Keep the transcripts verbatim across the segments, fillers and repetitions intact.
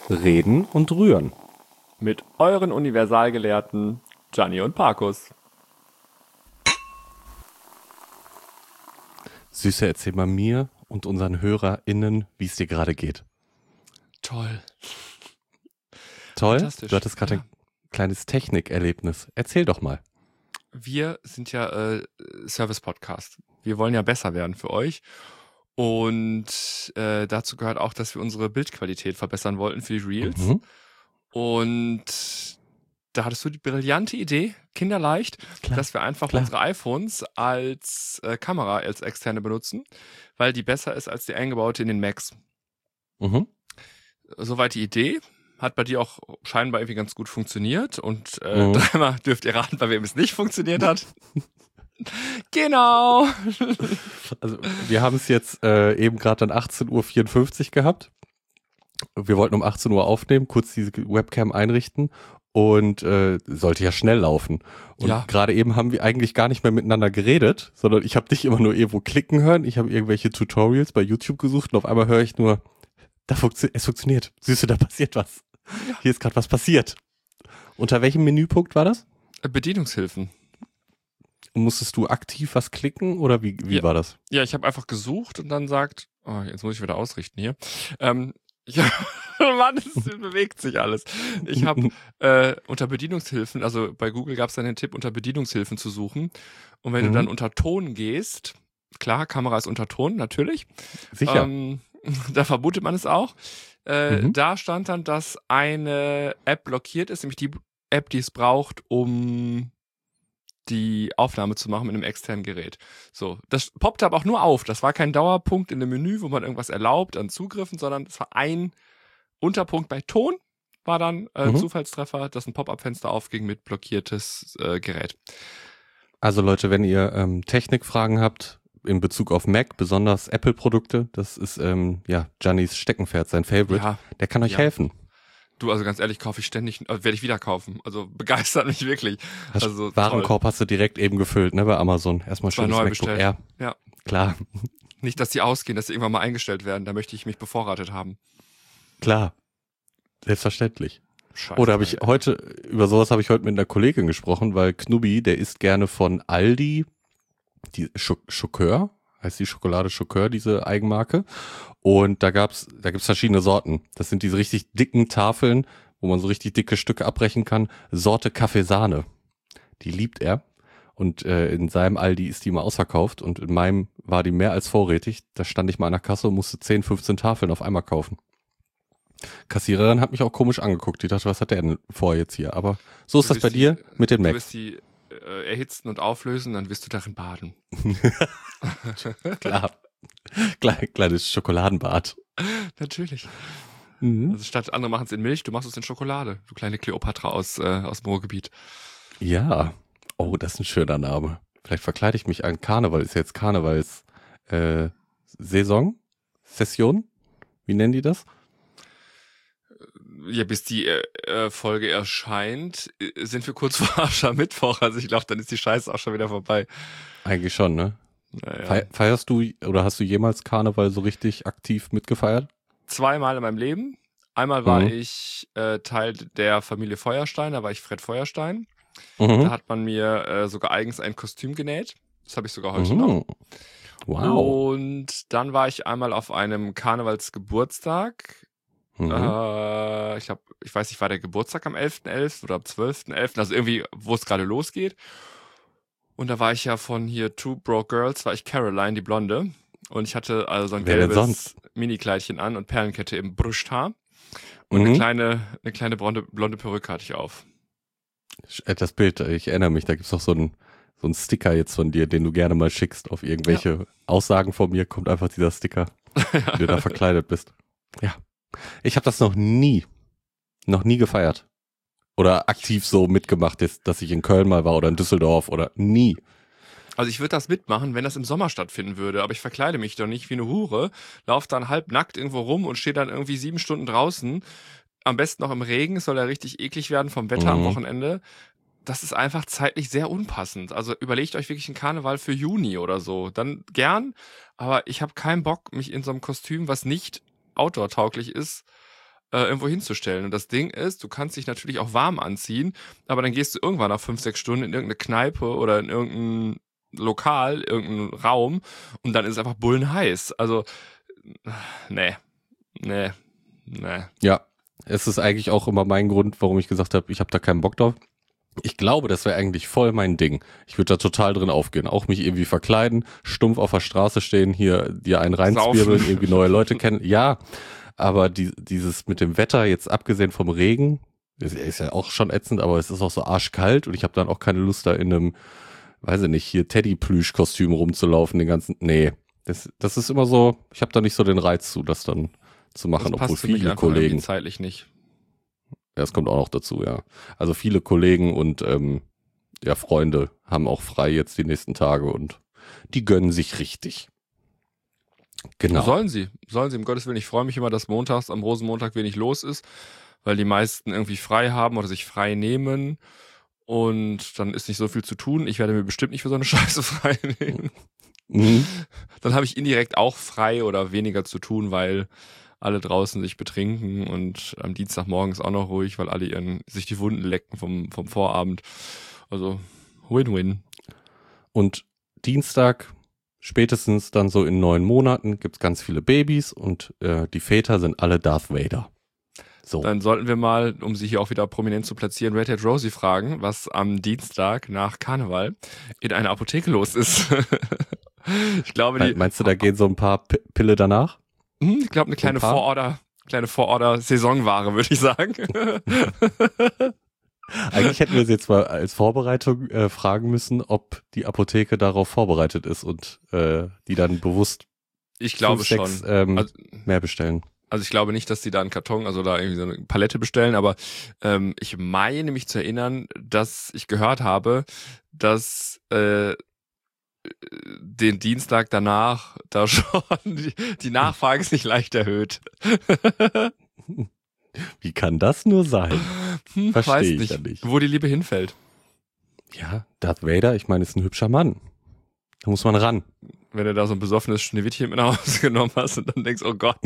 Reden und Rühren. Mit euren Universalgelehrten Gianni und Parkus. Süße, erzähl mal mir und unseren HörerInnen, wie es dir gerade geht. Toll. Toll? Fantastisch. Du hattest gerade Ja. ein kleines Technikerlebnis. Erzähl doch mal. Wir sind ja äh, Service-Podcast. Wir wollen ja besser werden für euch. Und äh, dazu gehört auch, dass wir unsere Bildqualität verbessern wollten für die Reels. Mhm. Und da hattest du die brillante Idee, kinderleicht, Klar, dass wir einfach klar. unsere iPhones als äh, Kamera, als externe benutzen, weil die besser ist als die eingebaute in den Macs. Mhm. Soweit die Idee. Hat bei dir auch scheinbar irgendwie ganz gut funktioniert. Und äh, Mhm. dreimal dürft ihr raten, bei wem es nicht funktioniert hat. Genau. Also wir haben es jetzt äh, eben gerade dann achtzehn Uhr vierundfünfzig gehabt. Wir wollten um achtzehn Uhr aufnehmen, kurz diese Webcam einrichten und äh, sollte ja schnell laufen. Und Ja. gerade eben haben wir eigentlich gar nicht mehr miteinander geredet, sondern ich habe dich immer nur irgendwo klicken hören. Ich habe irgendwelche Tutorials bei YouTube gesucht und auf einmal höre ich nur, da funktio- es funktioniert. Süße, da passiert was. Ja. Hier ist gerade was passiert. Unter welchem Menüpunkt war das? Äh, Bedienungshilfen. Musstest du aktiv was klicken oder wie, wie Ja. war das? Ja, ich habe einfach gesucht und dann sagt, oh, jetzt muss ich wieder ausrichten hier. Ähm, ich, Mann, es bewegt sich alles. Ich habe äh, unter Bedienungshilfen, also bei Google gab es dann den Tipp, unter Bedienungshilfen zu suchen. Und wenn Mhm. du dann unter Ton gehst, klar, Kamera ist unter Ton, natürlich. Sicher. Ähm, da vermutet man es auch. Äh, Mhm. Da stand dann, dass eine App blockiert ist, nämlich die App, die es braucht, um die Aufnahme zu machen mit einem externen Gerät. So, das poppte aber auch nur auf. Das war kein Dauerpunkt in dem Menü, wo man irgendwas erlaubt an Zugriffen, sondern es war ein Unterpunkt bei Ton, war dann äh, Mhm. Zufallstreffer, dass ein Pop-up-Fenster aufging mit blockiertes äh, Gerät. Also Leute, wenn ihr ähm, Technikfragen habt in Bezug auf Mac, besonders Apple-Produkte, das ist ähm, ja Giannis Steckenpferd, sein Favorite, Ja, der kann euch ja. helfen. Du, also ganz ehrlich, kaufe ich ständig, äh, werde ich wieder kaufen. Also begeistert mich wirklich. Hast Also Warenkorb hast du direkt eben gefüllt, ne, bei Amazon. Erstmal Zwei schönes neu MacBook bestellt. Air. Ja. Klar, Nicht, dass die ausgehen, dass die irgendwann mal eingestellt werden. Da möchte ich mich bevorratet haben. klar. Selbstverständlich. Scheiße. Oder habe ich heute, über sowas habe ich heute mit einer Kollegin gesprochen, weil Knubi, der isst gerne von Aldi, die Sch- Schokör, heißt die Schokolade Schokör, diese Eigenmarke. Und da gab's, da gibt's verschiedene Sorten. Das sind diese richtig dicken Tafeln, wo man so richtig dicke Stücke abbrechen kann. Sorte Kaffeesahne. Die liebt er. Und äh, in seinem Aldi ist die immer ausverkauft und in meinem war die mehr als vorrätig. Da stand ich mal an der Kasse und musste zehn, fünfzehn Tafeln auf einmal kaufen. Kassiererin hat mich auch komisch angeguckt. Die dachte, was hat der denn vor jetzt hier? Aber so ist Du das bei wirst die- dir mit den Du Macs. wirst die äh, erhitzen und auflösen, dann wirst du darin baden. Klar. Kle- Kleines Schokoladenbad. Natürlich. Mhm. Also statt andere machen es in Milch, du machst es in Schokolade. Du kleine Kleopatra aus, äh, aus dem Ruhrgebiet. Ja. Oh, das ist ein schöner Name. Vielleicht verkleide ich mich an Karneval. Ist ja jetzt Karnevals äh, Saison? Session? Wie nennen die das? Ja, bis die äh, äh, Folge erscheint, äh, sind wir kurz vor Aschermittwoch. Also ich glaube, dann ist die Scheiße auch schon wieder vorbei. Eigentlich schon, ne? Naja. Fe- Feierst du oder hast du jemals Karneval so richtig aktiv mitgefeiert? Zweimal in meinem Leben. Einmal war Mhm. ich äh, Teil der Familie Feuerstein, da war ich Fred Feuerstein. Mhm. Da hat man mir äh, sogar eigens ein Kostüm genäht. Das habe ich sogar heute Mhm. noch. Wow. Und dann war ich einmal auf einem Karnevalsgeburtstag. Mhm. Äh, ich glaube, ich weiß nicht, war der Geburtstag am elften elften oder am zwölften elften Also irgendwie, wo es gerade losgeht. Und da war ich ja von hier Two Broke Girls, war ich Caroline, die Blonde. Und ich hatte also so ein Wer denn gelbes sonst? Minikleidchen an und Perlenkette im Brusthaar. Und Mhm. eine kleine, eine kleine blonde, blonde Perücke hatte ich auf. Äh, Das Bild, ich erinnere mich, da gibt's doch so einen so einen Sticker jetzt von dir, den du gerne mal schickst auf irgendwelche Aussagen von mir, kommt einfach dieser Sticker, wie du da verkleidet bist. Ja. Ich habe das noch nie, noch nie gefeiert. Oder aktiv so mitgemacht, ist, dass ich in Köln mal war oder in Düsseldorf oder nie. Also ich würde das mitmachen, wenn das im Sommer stattfinden würde, aber ich verkleide mich doch nicht wie eine Hure, laufe dann halb nackt irgendwo rum und stehe dann irgendwie sieben Stunden draußen, am besten noch im Regen, es soll ja richtig eklig werden vom Wetter am Mhm. Wochenende. Das ist einfach zeitlich sehr unpassend. Also überlegt euch wirklich einen Karneval für Juni oder so, dann gern, aber ich habe keinen Bock, mich in so einem Kostüm, was nicht outdoor-tauglich ist, äh, irgendwo hinzustellen. Und das Ding ist, du kannst dich natürlich auch warm anziehen, aber dann gehst du irgendwann nach fünf, sechs Stunden in irgendeine Kneipe oder in irgendein Lokal, irgendeinen Raum und dann ist es einfach bullenheiß. Also, nee, nee, nee. Ja, es ist eigentlich auch immer mein Grund, warum ich gesagt habe, ich habe da keinen Bock drauf. Ich glaube, das wäre eigentlich voll mein Ding. Ich würde da total drin aufgehen. Auch mich irgendwie verkleiden, stumpf auf der Straße stehen, hier dir einen reinzwirbeln, irgendwie neue Leute kennen. Ja, aber die, dieses mit dem Wetter, jetzt abgesehen vom Regen, ist, ist ja auch schon ätzend, aber es ist auch so arschkalt und ich habe dann auch keine Lust, da in einem, weiß ich nicht, hier Teddy-Plüsch-Kostüm rumzulaufen, den ganzen, nee. Das, das ist immer so, ich habe da nicht so den Reiz zu, das dann zu machen, das obwohl passt für mich viele einfach Kollegen. irgendwie zeitlich nicht. Ja, das kommt auch noch dazu, ja. Also viele Kollegen und ähm, ja, Freunde haben auch frei jetzt die nächsten Tage und die gönnen sich richtig. Genau. Sollen sie, sollen sie, um Gottes Willen. Ich freue mich immer, dass montags am Rosenmontag wenig los ist, weil die meisten irgendwie frei haben oder sich frei nehmen und dann ist nicht so viel zu tun. Ich werde mir bestimmt nicht für so eine Scheiße frei nehmen. Mhm. Dann habe ich indirekt auch frei oder weniger zu tun, weil alle draußen sich betrinken und am Dienstagmorgen ist auch noch ruhig, weil alle ihren, sich die Wunden lecken vom, vom Vorabend. Also Win-Win. Und Dienstag, spätestens dann so in neun Monaten, gibt's ganz viele Babys und äh, die Väter sind alle Darth Vader. So. Dann sollten wir mal, um sie hier auch wieder prominent zu platzieren, Red Hat Rosie fragen, was am Dienstag nach Karneval in einer Apotheke los ist. Ich glaube, die. Meinst du, da gehen so ein paar P- Pille danach? Ich glaube, eine kleine Vororder, kleine Vororder-Saisonware, würde ich sagen. Eigentlich hätten wir sie jetzt mal als Vorbereitung äh, fragen müssen, ob die Apotheke darauf vorbereitet ist und äh, die dann bewusst Ich glaube fünf, sechs, schon. ähm, Also, mehr bestellen. also ich glaube nicht, dass die da einen Karton, also da irgendwie so eine Palette bestellen, aber ähm, ich meine mich zu erinnern, dass ich gehört habe, dass äh, den Dienstag danach da schon die, die Nachfrage ist nicht leicht erhöht. Wie kann das nur sein? Hm, Verstehe weiß ich nicht, ja nicht. wo die Liebe hinfällt. Ja, Darth Vader, ich meine, ist ein hübscher Mann. Da muss man ran. Wenn du da so ein besoffenes Schneewittchen mit nach Hause genommen hast und dann denkst, oh Gott.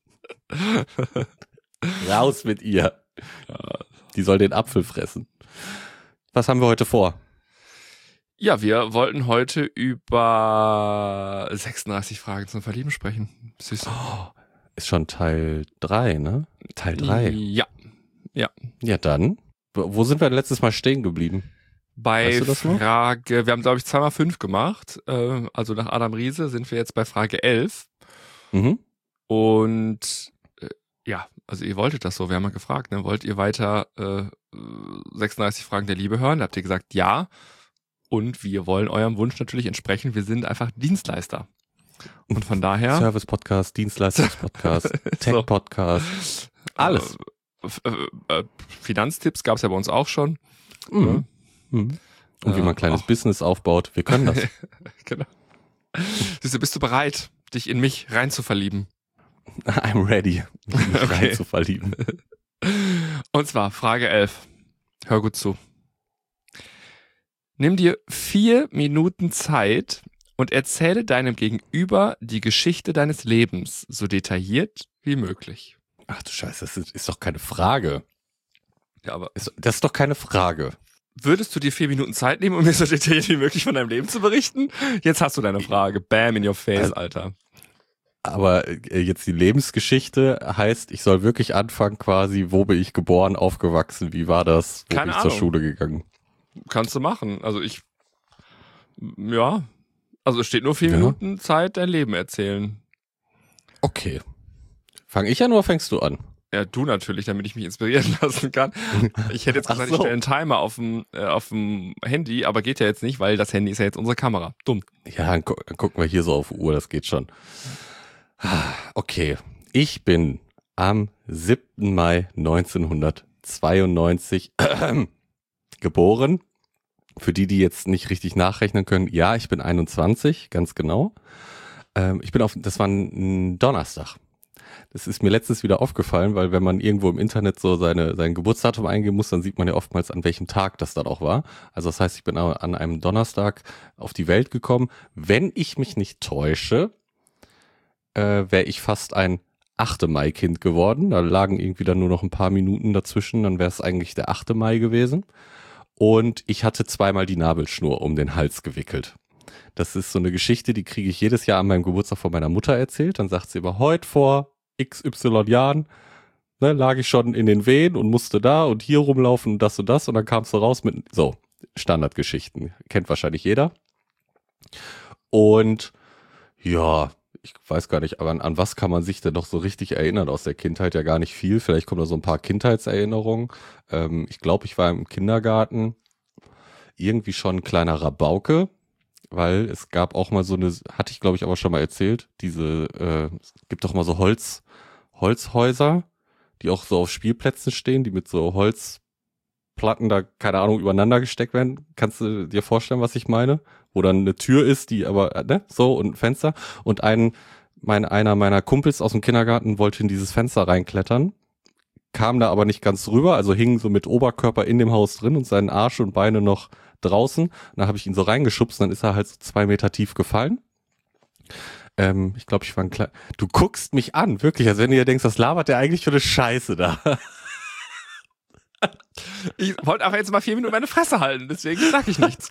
Raus mit ihr. Die soll den Apfel fressen. Was haben wir heute vor? Ja, wir wollten heute über sechsunddreißig Fragen zum Verlieben sprechen. Süß. Oh, ist schon Teil drei, ne? Teil drei. Ja. Ja. Ja, dann. Wo sind wir letztes Mal stehen geblieben? Bei Weißt du das noch? Frage, wir haben glaube ich zweimal fünf gemacht, äh, also nach Adam Riese sind wir jetzt bei Frage elf. Mhm. Und äh, ja, also ihr wolltet das so, wir haben mal gefragt, ne? Wollt ihr weiter äh, sechsunddreißig Fragen der Liebe hören? Da habt ihr gesagt, ja. Und wir wollen eurem Wunsch natürlich entsprechen. Wir sind einfach Dienstleister. Und von daher... Service-Podcast, Dienstleistungs-Podcast, Tech-Podcast, alles. Äh, äh, Finanztipps gab es ja bei uns auch schon. Mhm. Mhm. Und wie man ein kleines auch. Business aufbaut. Wir können das. Genau. Siehst du, bist du bereit, dich in mich rein zu verlieben? I'm ready, mich Okay. rein zu verlieben. Und zwar Frage elf. Hör gut zu. Nimm dir vier Minuten Zeit und erzähle deinem Gegenüber die Geschichte deines Lebens so detailliert wie möglich. Ach du Scheiße, das ist, ist doch keine Frage. Ja, aber Ist, das ist doch keine Frage. würdest du dir vier Minuten Zeit nehmen, um mir so detailliert wie möglich von deinem Leben zu berichten? Jetzt hast du deine Frage. Bam in your face, Also, Alter. Aber äh, jetzt die Lebensgeschichte heißt, ich soll wirklich anfangen quasi, wo bin ich geboren, aufgewachsen, wie war das, wo Keine bin ich zur Ahnung. Schule gegangen. Kannst du machen. Also ich, ja, also es steht nur vier Ja. Minuten Zeit, dein Leben erzählen. Okay. Fang ich an oder fängst du an? Ja, du natürlich, damit ich mich inspirieren lassen kann. Ich hätte jetzt Ach gesagt, so. ich stelle einen Timer auf dem, äh, auf dem Handy, aber geht ja jetzt nicht, weil das Handy ist ja jetzt unsere Kamera. Dumm. Ja, dann, gu dann gucken wir hier so auf Uhr, das geht schon. Ah, okay. Ich bin am siebten Mai neunzehnhundertzweiundneunzig geboren. Für die, die jetzt nicht richtig nachrechnen können, ja, ich bin einundzwanzig, ganz genau. Ähm, ich bin auf, das war ein Donnerstag. Das ist mir letztens wieder aufgefallen, weil wenn man irgendwo im Internet so seine, sein Geburtsdatum eingeben muss, dann sieht man ja oftmals, an welchem Tag das dann auch war. Also das heißt, ich bin an einem Donnerstag auf die Welt gekommen. Wenn ich mich nicht täusche, äh, wäre ich fast ein achte Mai-Kind geworden. Da lagen irgendwie dann nur noch ein paar Minuten dazwischen, dann wäre es eigentlich der achte Mai gewesen. Und ich hatte zweimal die Nabelschnur um den Hals gewickelt. Das ist so eine Geschichte, die kriege ich jedes Jahr an meinem Geburtstag von meiner Mutter erzählt. Dann sagt sie immer, heute vor X Y Jahren ne, lag ich schon in den Wehen und musste da und hier rumlaufen und das und das. Und dann kamst du raus mit, so, Standardgeschichten. Kennt wahrscheinlich jeder. Und ja, ich weiß gar nicht, aber an, an was kann man sich denn noch so richtig erinnern aus der Kindheit? Ja, gar nicht viel. Vielleicht kommen da so ein paar Kindheitserinnerungen. Ähm, ich glaube, ich war im Kindergarten irgendwie schon ein kleiner Rabauke, weil es gab auch mal so eine, hatte ich glaube ich aber schon mal erzählt, diese, äh, es gibt doch mal so Holz, Holzhäuser, die auch so auf Spielplätzen stehen, die mit so Holzplatten da, keine Ahnung, übereinander gesteckt werden. Kannst du dir vorstellen, was ich meine? Wo dann eine Tür ist, die aber, ne, so und ein Fenster. Und ein, mein, einer meiner Kumpels aus dem Kindergarten wollte in dieses Fenster reinklettern, kam da aber nicht ganz rüber, also hing so mit Oberkörper in dem Haus drin und seinen Arsch und Beine noch draußen. Und dann habe ich ihn so reingeschubst, und dann ist er halt so zwei Meter tief gefallen. Ähm, ich glaube, ich war ein kleiner. Du guckst mich an, wirklich, als wenn du dir denkst, was labert der eigentlich für eine Scheiße da? Ich wollte aber jetzt mal vier Minuten meine Fresse halten, deswegen sag ich nichts.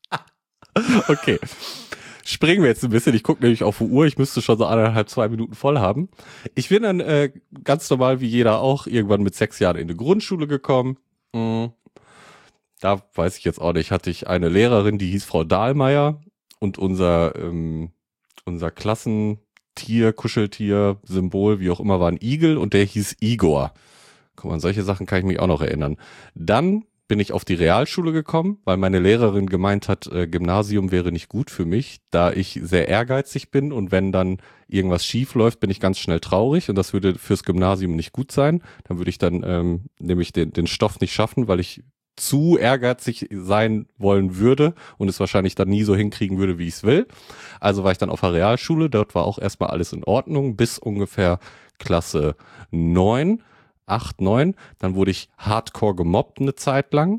Okay. Springen wir jetzt ein bisschen. Ich gucke nämlich auf die Uhr. Ich müsste schon so anderthalb, zwei Minuten voll haben. Ich bin dann äh, ganz normal wie jeder auch irgendwann mit sechs Jahren in die Grundschule gekommen. Mhm. Da weiß ich jetzt auch nicht, hatte ich eine Lehrerin, die hieß Frau Dahlmeier, und unser ähm, unser Klassentier, Kuscheltier, Symbol, wie auch immer, war ein Igel, und der hieß Igor. Guck mal, an solche Sachen kann ich mich auch noch erinnern. Dann bin ich auf die Realschule gekommen, weil meine Lehrerin gemeint hat, äh, Gymnasium wäre nicht gut für mich, da ich sehr ehrgeizig bin, und wenn dann irgendwas schief läuft, bin ich ganz schnell traurig, und das würde fürs Gymnasium nicht gut sein. Dann würde ich dann ähm, nämlich den, den Stoff nicht schaffen, weil ich zu ehrgeizig sein wollen würde und es wahrscheinlich dann nie so hinkriegen würde, wie ich es will. Also war ich dann auf der Realschule, dort war auch erstmal alles in Ordnung, bis ungefähr Klasse neun, acht, neun. Dann wurde ich hardcore gemobbt eine Zeit lang.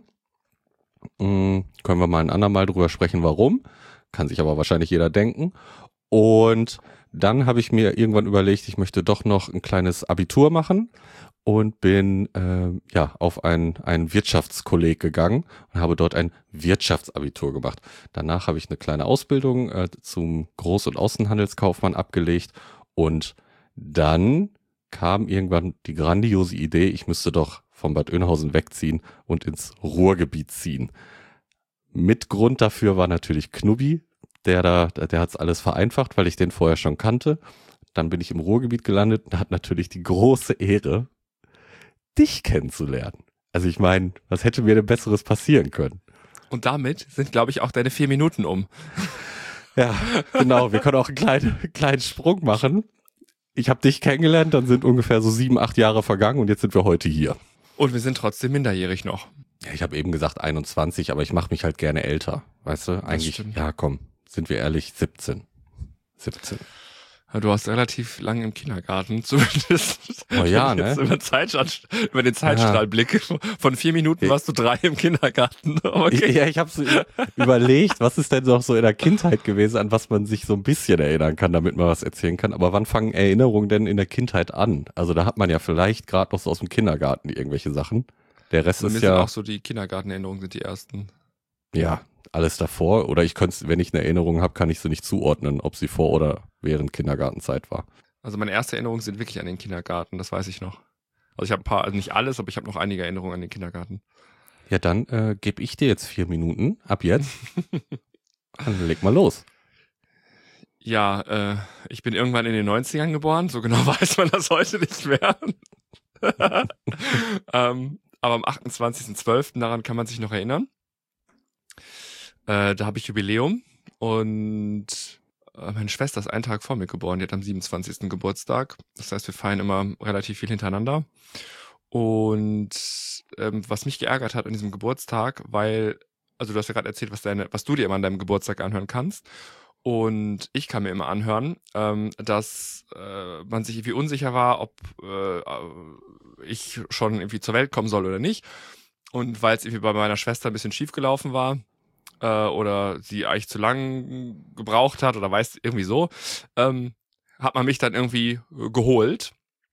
Hm, können wir mal ein andermal drüber sprechen, warum. Kann sich aber wahrscheinlich jeder denken. Und dann habe ich mir irgendwann überlegt, ich möchte doch noch ein kleines Abitur machen. Und bin äh, ja auf ein, ein Wirtschaftskolleg gegangen und habe dort ein Wirtschaftsabitur gemacht. Danach habe ich eine kleine Ausbildung äh, zum Groß- und Außenhandelskaufmann abgelegt, und dann kam irgendwann die grandiose Idee, ich müsste doch von Bad Oeynhausen wegziehen und ins Ruhrgebiet ziehen. Mit Grund dafür war natürlich Knubbi, der da, der hat's alles vereinfacht, weil ich den vorher schon kannte. Dann bin ich im Ruhrgebiet gelandet und hat natürlich die große Ehre, dich kennenzulernen. Also ich meine, was hätte mir denn Besseres passieren können? Und damit sind, glaube ich, auch deine vier Minuten um. Ja, genau. Wir können auch einen kleinen, kleinen Sprung machen. Ich habe dich kennengelernt, dann sind ungefähr so sieben, acht Jahre vergangen, und jetzt sind wir heute hier. Und wir sind trotzdem minderjährig noch. Ja, ich habe eben gesagt einundzwanzig, aber ich mache mich halt gerne älter. Weißt du, eigentlich, ja komm, sind wir ehrlich, siebzehn. siebzehn. Du warst relativ lang im Kindergarten, zumindest. Oh ja, ne? Über, Zeitstrahl, über den Zeitstrahlblick. Von vier Minuten warst du drei im Kindergarten. Okay. Ja, ich habe so überlegt, was ist denn noch so in der Kindheit gewesen, an was man sich so ein bisschen erinnern kann, damit man was erzählen kann. Aber wann fangen Erinnerungen denn in der Kindheit an? Also da hat man ja vielleicht gerade noch so aus dem Kindergarten irgendwelche Sachen. Der Rest also ist mir ja sind auch so die Kindergartenerinnerungen sind die ersten. Ja, alles davor. Oder ich könnte, wenn ich eine Erinnerung habe, kann ich sie nicht zuordnen, ob sie vor oder während Kindergartenzeit war. Also meine erste Erinnerungen sind wirklich an den Kindergarten, das weiß ich noch. Also ich habe ein paar, also nicht alles, aber ich habe noch einige Erinnerungen an den Kindergarten. Ja, dann äh, gebe ich dir jetzt vier Minuten, ab jetzt. Dann leg mal los. Ja, äh, ich bin irgendwann in den neunzigern geboren, so genau weiß man das heute nicht mehr. ähm, aber am achtundzwanzigsten zwölften daran kann man sich noch erinnern. Äh, da habe ich Jubiläum, und äh, meine Schwester ist einen Tag vor mir geboren, die hat am siebenundzwanzigsten Geburtstag. Das heißt, wir feiern immer relativ viel hintereinander. Und ähm, was mich geärgert hat an diesem Geburtstag, weil, also du hast ja gerade erzählt, was deine, was du dir immer an deinem Geburtstag anhören kannst. Und ich kann mir immer anhören, ähm, dass äh, man sich irgendwie unsicher war, ob äh, ich schon irgendwie zur Welt kommen soll oder nicht. Und weil es irgendwie bei meiner Schwester ein bisschen schief gelaufen war, äh, oder sie eigentlich zu lang gebraucht hat oder weiß irgendwie so, ähm, hat man mich dann irgendwie geholt.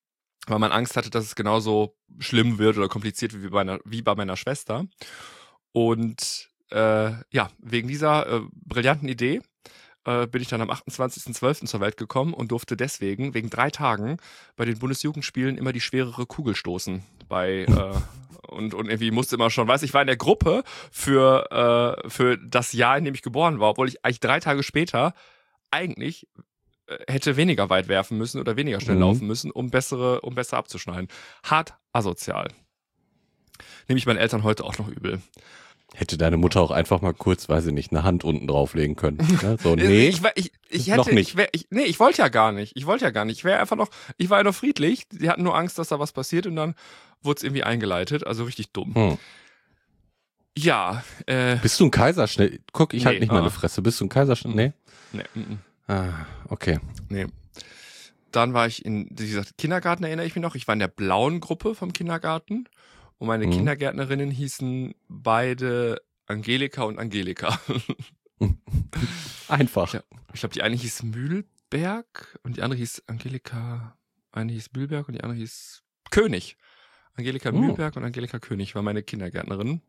weil man Angst hatte, dass es genauso schlimm wird oder kompliziert wie bei, einer, wie bei meiner Schwester. Und äh, ja, wegen dieser äh, brillanten Idee äh, bin ich dann am achtundzwanzigsten zwölften zur Welt gekommen und durfte deswegen wegen drei Tagen bei den Bundesjugendspielen immer die schwerere Kugel stoßen. Bei äh, und, und irgendwie musste immer schon, weiß ich, war in der Gruppe für, äh, für das Jahr, in dem ich geboren war, obwohl ich eigentlich drei Tage später eigentlich äh, hätte weniger weit werfen müssen oder weniger schnell Mhm. laufen müssen, um bessere, um besser abzuschneiden. Hart asozial. Nehme ich meinen Eltern heute auch noch übel. Hätte deine Mutter auch einfach mal kurz, weiß ich nicht, eine Hand unten drauflegen können. Ne? So, nee, ich, war- ich, ich hätte, noch nicht. Ich wär, ich, nee, ich wollte ja gar nicht. Ich wollte ja gar nicht. Ich wäre einfach noch, ich war ja noch friedlich. Sie hatten nur Angst, dass da was passiert und dann wurde es irgendwie eingeleitet. Also richtig dumm. Hm. Ja, äh, Bist du ein Kaiserschnitt? Guck, ich Nee, halt nicht ah. meine Fresse. Bist du ein Kaiserschnitt? Nee? nee, mm, mm, Ah, okay. nee. Dann war ich in, wie gesagt, Kindergarten erinnere ich mich noch. Ich war in der blauen Gruppe vom Kindergarten und meine Mhm. Kindergärtnerinnen hießen beide Angelika und Angelika. Einfach. Ja. Ich glaube, die eine hieß Mühlberg und die andere hieß Angelika. Eine hieß Mühlberg und die andere hieß König. Angelika Oh. Mühlberg und Angelika König war meine Kindergärtnerin.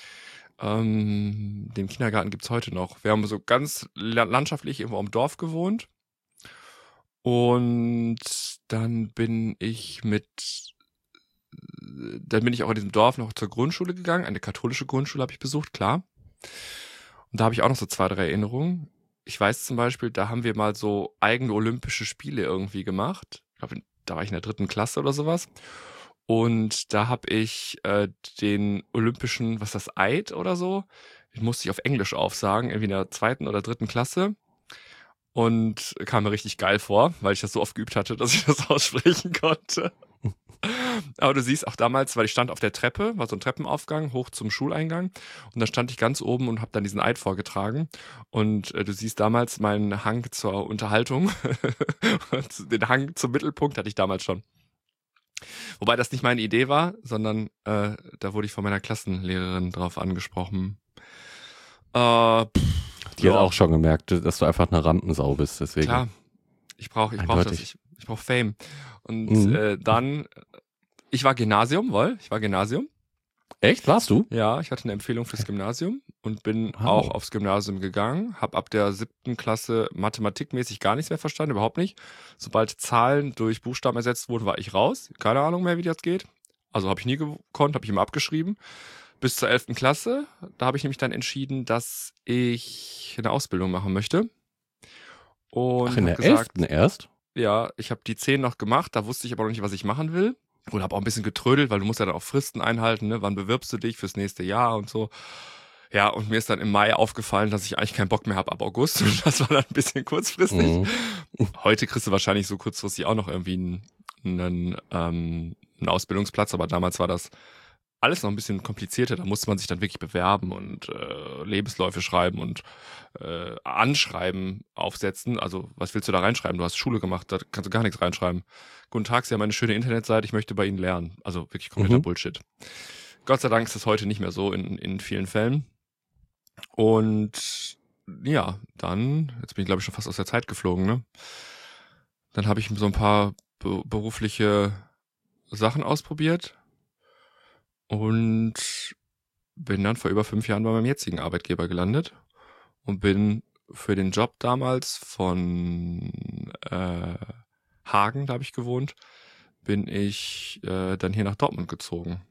Ähm, den Kindergarten gibt's heute noch. Wir haben so ganz la- landschaftlich irgendwo am Dorf gewohnt. Und dann bin ich mit, dann bin ich auch in diesem Dorf noch zur Grundschule gegangen. Eine katholische Grundschule habe ich besucht, klar. Und da habe ich auch noch so zwei, drei Erinnerungen. Ich weiß zum Beispiel, da haben wir mal so eigene Olympische Spiele irgendwie gemacht. Ich glaube, da war ich in der dritten Klasse oder sowas. Und da habe ich äh, den olympischen, was ist das, Eid oder so, den musste ich auf Englisch aufsagen, irgendwie in der zweiten oder dritten Klasse. Und kam mir richtig geil vor, weil ich das so oft geübt hatte, dass ich das aussprechen konnte. Aber du siehst auch damals, weil ich stand auf der Treppe, war so ein Treppenaufgang hoch zum Schuleingang und da stand ich ganz oben und habe dann diesen Eid vorgetragen und äh, du siehst damals meinen Hang zur Unterhaltung und den Hang zum Mittelpunkt hatte ich damals schon. Wobei das nicht meine Idee war, sondern äh, da wurde ich von meiner Klassenlehrerin drauf angesprochen. Äh, pff, Die hat ja, auch schon gemerkt, dass du einfach eine Rampensau bist, deswegen. klar. Ich brauche ich brauch das, Eindeutig. ich, ich brauche Fame. Und Mhm. äh, dann, ich war Gymnasium, wohl, ich war Gymnasium. Echt? Warst du? Ja, ich hatte eine Empfehlung fürs Gymnasium und bin Wow. auch aufs Gymnasium gegangen, habe ab der siebten Klasse mathematikmäßig gar nichts mehr verstanden, überhaupt nicht. Sobald Zahlen durch Buchstaben ersetzt wurden, war ich raus. Keine Ahnung mehr, wie das geht. Also habe ich nie gekonnt, habe ich immer abgeschrieben. Bis zur elften Klasse, da habe ich nämlich dann entschieden, dass ich eine Ausbildung machen möchte. Und Ach, in hab der gesagt, elften erst? ja, ich habe die zehn noch gemacht, da wusste ich aber noch nicht, was ich machen will. Und habe auch ein bisschen getrödelt, weil du musst ja dann auch Fristen einhalten, ne? Wann bewirbst du dich fürs nächste Jahr und so. Ja, und mir ist dann im Mai aufgefallen, dass ich eigentlich keinen Bock mehr habe ab August. Und das war dann ein bisschen kurzfristig. Mhm. Heute kriegst du wahrscheinlich so kurzfristig auch noch irgendwie einen, einen, ähm, einen Ausbildungsplatz, aber damals war das alles noch ein bisschen komplizierter. Da musste man sich dann wirklich bewerben und äh, Lebensläufe schreiben und äh, Anschreiben aufsetzen. Also was willst du da reinschreiben? Du hast Schule gemacht, da kannst du gar nichts reinschreiben. Guten Tag, Sie haben eine schöne Internetseite, ich möchte bei Ihnen lernen. Also wirklich kompletter Mhm. Bullshit. Gott sei Dank ist das heute nicht mehr so in, in vielen Fällen. Und ja, dann, jetzt bin ich glaube ich schon fast aus der Zeit geflogen, ne? Dann habe ich so ein paar be- berufliche Sachen ausprobiert und bin dann vor über fünf Jahren bei meinem jetzigen Arbeitgeber gelandet und bin für den Job damals von äh, Hagen, da habe ich gewohnt, bin ich äh, dann hier nach Dortmund gezogen.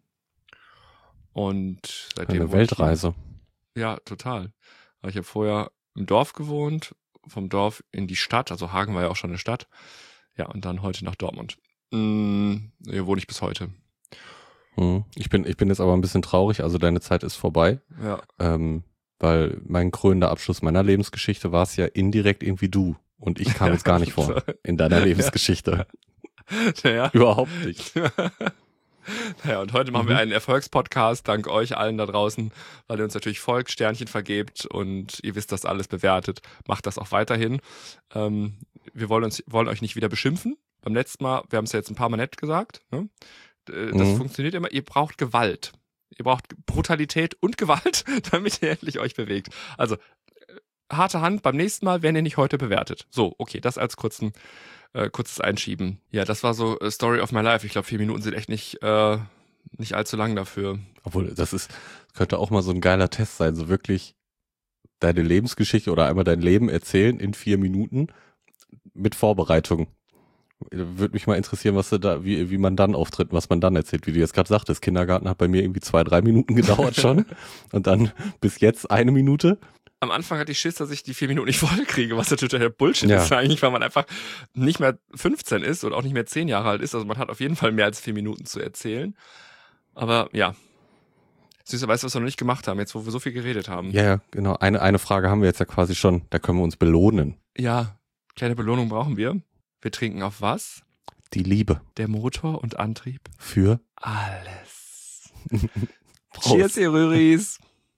Und seitdem Eine wohne ich hier. Weltreise. Ja, total. Aber ich habe vorher im Dorf gewohnt, vom Dorf in die Stadt, also Hagen war ja auch schon eine Stadt. Ja, und dann heute nach Dortmund. Mm, hier wohne ich bis heute. Mhm. Ich bin, ich bin jetzt aber ein bisschen traurig, also deine Zeit ist vorbei, Ja. ähm, weil mein krönender Abschluss meiner Lebensgeschichte war es ja indirekt irgendwie du. Und ich kam jetzt gar nicht vor in deiner Lebensgeschichte. Naja. Überhaupt nicht. Naja, und heute machen Mhm. wir einen Erfolgspodcast, dank euch allen da draußen, weil ihr uns natürlich folgt, Sternchen vergebt und ihr wisst, dass alles bewertet. Macht das auch weiterhin. Ähm, wir wollen uns, wollen euch nicht wieder beschimpfen. Beim letzten Mal, wir haben es ja jetzt ein paar Mal nett gesagt, ne? Äh, Das Mhm. funktioniert immer, ihr braucht Gewalt. Ihr braucht Brutalität und Gewalt, damit ihr endlich euch bewegt. Also, harte Hand, beim nächsten Mal werden ihr nicht heute bewertet. So, okay, das als kurzen, äh, kurzes Einschieben. Ja, das war so äh, Story of my life. Ich glaube, vier Minuten sind echt nicht, äh, nicht allzu lang dafür. Obwohl, das ist, könnte auch mal so ein geiler Test sein, so wirklich deine Lebensgeschichte oder einmal dein Leben erzählen in vier Minuten mit Vorbereitung. Würde mich mal interessieren, was du da, wie, wie man dann auftritt, was man dann erzählt, wie du jetzt gerade sagtest. Kindergarten hat bei mir irgendwie zwei, drei Minuten gedauert schon und dann bis jetzt eine Minute. Am Anfang hatte ich Schiss, dass ich die vier Minuten nicht voll kriege, was natürlich total Bullshit Ja. ist eigentlich, weil man einfach nicht mehr fünfzehn ist und auch nicht mehr zehn Jahre alt ist. Also man hat auf jeden Fall mehr als vier Minuten zu erzählen. Aber ja. Süße, weißt du, was wir noch nicht gemacht haben, jetzt wo wir so viel geredet haben? Ja, ja, genau. Eine, eine Frage haben wir jetzt ja quasi schon. Da können wir uns belohnen. Ja, kleine Belohnung brauchen wir. Wir trinken auf was? Die Liebe Der Motor und Antrieb? für Alles. Prost. Cheers, ihr Rüris.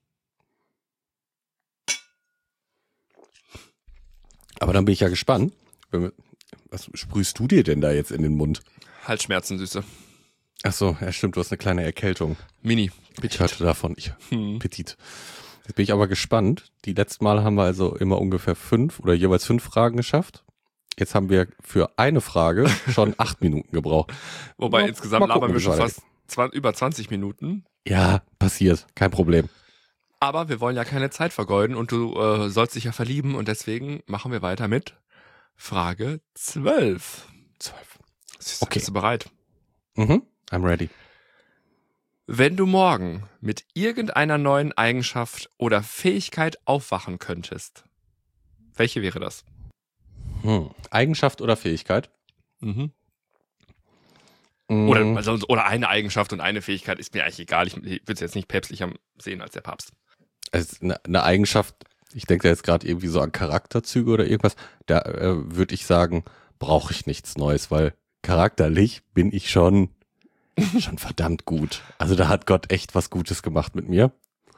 Aber dann bin ich ja gespannt. Wenn wir- Was sprühst du dir denn da jetzt in den Mund? Halsschmerzen, Süße. Ach so, ja stimmt, du hast eine kleine Erkältung. Mini. Ich hörte davon. Ich, Hm. Petit. Jetzt bin ich aber gespannt. Die letzten Male haben wir also immer ungefähr fünf oder jeweils fünf Fragen geschafft. Jetzt haben wir für eine Frage schon acht Minuten gebraucht. Wobei Mal- insgesamt mal gucken, labern wir wie schon weitergeht. fast zwanzig, über zwanzig Minuten. Ja, passiert. Kein Problem. Aber wir wollen ja keine Zeit vergeuden und du äh, sollst dich ja verlieben und deswegen machen wir weiter mit Frage zwölf. Zwölf. Süße, Okay. Bist du bereit? Mhm. I'm ready. Wenn du morgen mit irgendeiner neuen Eigenschaft oder Fähigkeit aufwachen könntest, welche wäre das? Hm. Eigenschaft oder Fähigkeit? Mhm. Mm, Oder, also, oder eine Eigenschaft und eine Fähigkeit ist mir eigentlich egal. Ich würde es jetzt nicht päpstlicher sehen als der Papst. es ist eine, eine Eigenschaft, ich denke da jetzt gerade irgendwie so an Charakterzüge oder irgendwas, da äh, würde ich sagen, brauche ich nichts Neues, weil charakterlich bin ich schon, schon verdammt gut. Also da hat Gott echt was Gutes gemacht mit mir.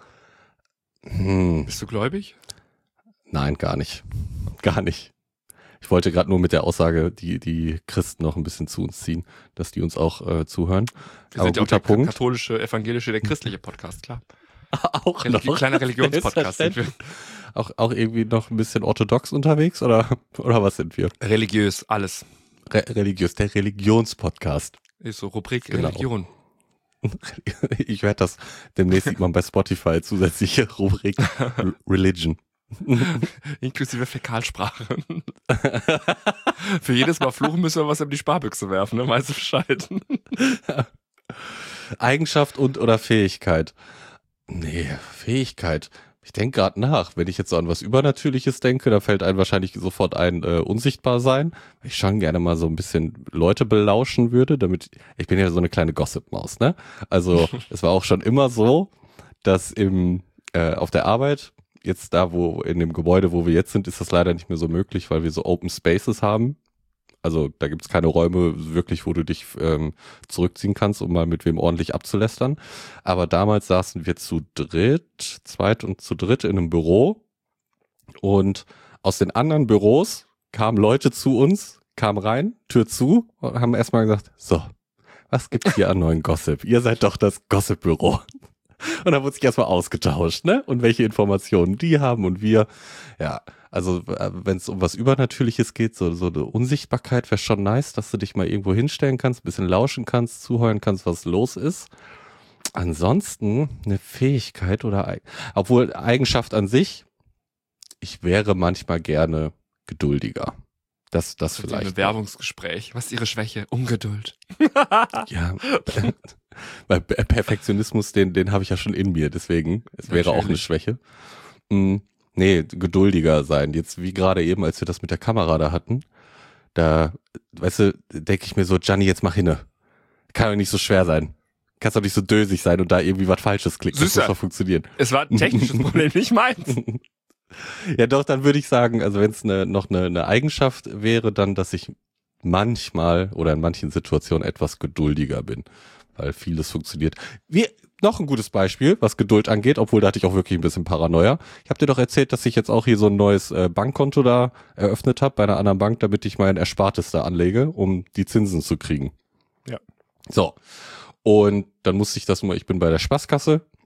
Hm, Bist du gläubig? nein, gar nicht. Gar nicht. Ich wollte gerade nur mit der Aussage die, die Christen noch ein bisschen zu uns ziehen, dass die uns auch äh, zuhören. Wir Aber sind ja auch guter der Punkt. katholische, evangelische, der christliche Podcast, klar. Auch Religi noch. kleiner Religionspodcast sind wir. Auch, auch irgendwie noch ein bisschen orthodox unterwegs oder, oder was sind wir? Religiös, alles. Re religiös, der Religionspodcast. Ist so Rubrik Genau. Religion. Ich werde das, demnächst sieht man bei Spotify zusätzliche Rubrik R- Religion. Inklusive Fäkalsprache. Für jedes Mal fluchen müssen wir was in die Sparbüchse werfen, ne? Weißt du Bescheid? Eigenschaft und oder Fähigkeit? Nee, Fähigkeit. Ich denke gerade nach. Wenn ich jetzt so an was Übernatürliches denke, da fällt einem wahrscheinlich sofort ein äh, unsichtbar sein. Weil ich schon gerne mal so ein bisschen Leute belauschen würde, damit ich bin ja so eine kleine Gossip-Maus, ne? Also es war auch schon immer so, dass im äh, auf der Arbeit, jetzt da, wo in dem Gebäude, wo wir jetzt sind, ist das leider nicht mehr so möglich, weil wir so Open Spaces haben. Also da gibt's keine Räume wirklich, wo du dich ähm, zurückziehen kannst, um mal mit wem ordentlich abzulästern. Aber damals saßen wir zu dritt, zweit und zu dritt in einem Büro. Und aus den anderen Büros kamen Leute zu uns, kamen rein, Tür zu und haben erstmal gesagt, so, was gibt's hier an neuen Gossip? Ihr seid doch das Gossip-Büro. Und dann wurde sich erstmal ausgetauscht, ne? Und welche Informationen die haben und wir. Ja, also wenn es um was Übernatürliches geht, so, so eine Unsichtbarkeit wäre schon nice, dass du dich mal irgendwo hinstellen kannst, ein bisschen lauschen kannst, zuhören kannst, was los ist. Ansonsten eine Fähigkeit oder, Eig- obwohl Eigenschaft an sich, ich wäre manchmal gerne geduldiger. Das, das Das ist ein vielleicht. Bewerbungsgespräch. Was ist Ihre Schwäche? Ungeduld. Ja, weil Per- Perfektionismus, den, den habe ich ja schon in mir, deswegen, es wäre auch eine Natürlich. Schwäche. Hm, nee, geduldiger sein. Jetzt wie gerade eben, als wir das mit der Kamera da hatten, da, weißt du, denke ich mir so, Gianni, jetzt mach hinne. Kann doch nicht so schwer sein. Kannst doch nicht so dösig sein und da irgendwie was Falsches klicken. Das Süßer. muss doch funktionieren. Es war ein technisches Problem, nicht meins. Ja, doch, dann würde ich sagen, also wenn es ne, noch eine ne Eigenschaft wäre, dann, dass ich manchmal oder in manchen Situationen etwas geduldiger bin, weil vieles funktioniert. Wie, noch ein gutes Beispiel, was Geduld angeht, obwohl da hatte ich auch wirklich ein bisschen Paranoia. Ich habe dir doch erzählt, dass ich jetzt auch hier so ein neues äh, Bankkonto da eröffnet habe bei einer anderen Bank, damit ich mein Erspartes da anlege, um die Zinsen zu kriegen. Ja. So. Und dann musste ich das mal, ich bin bei der Sparkasse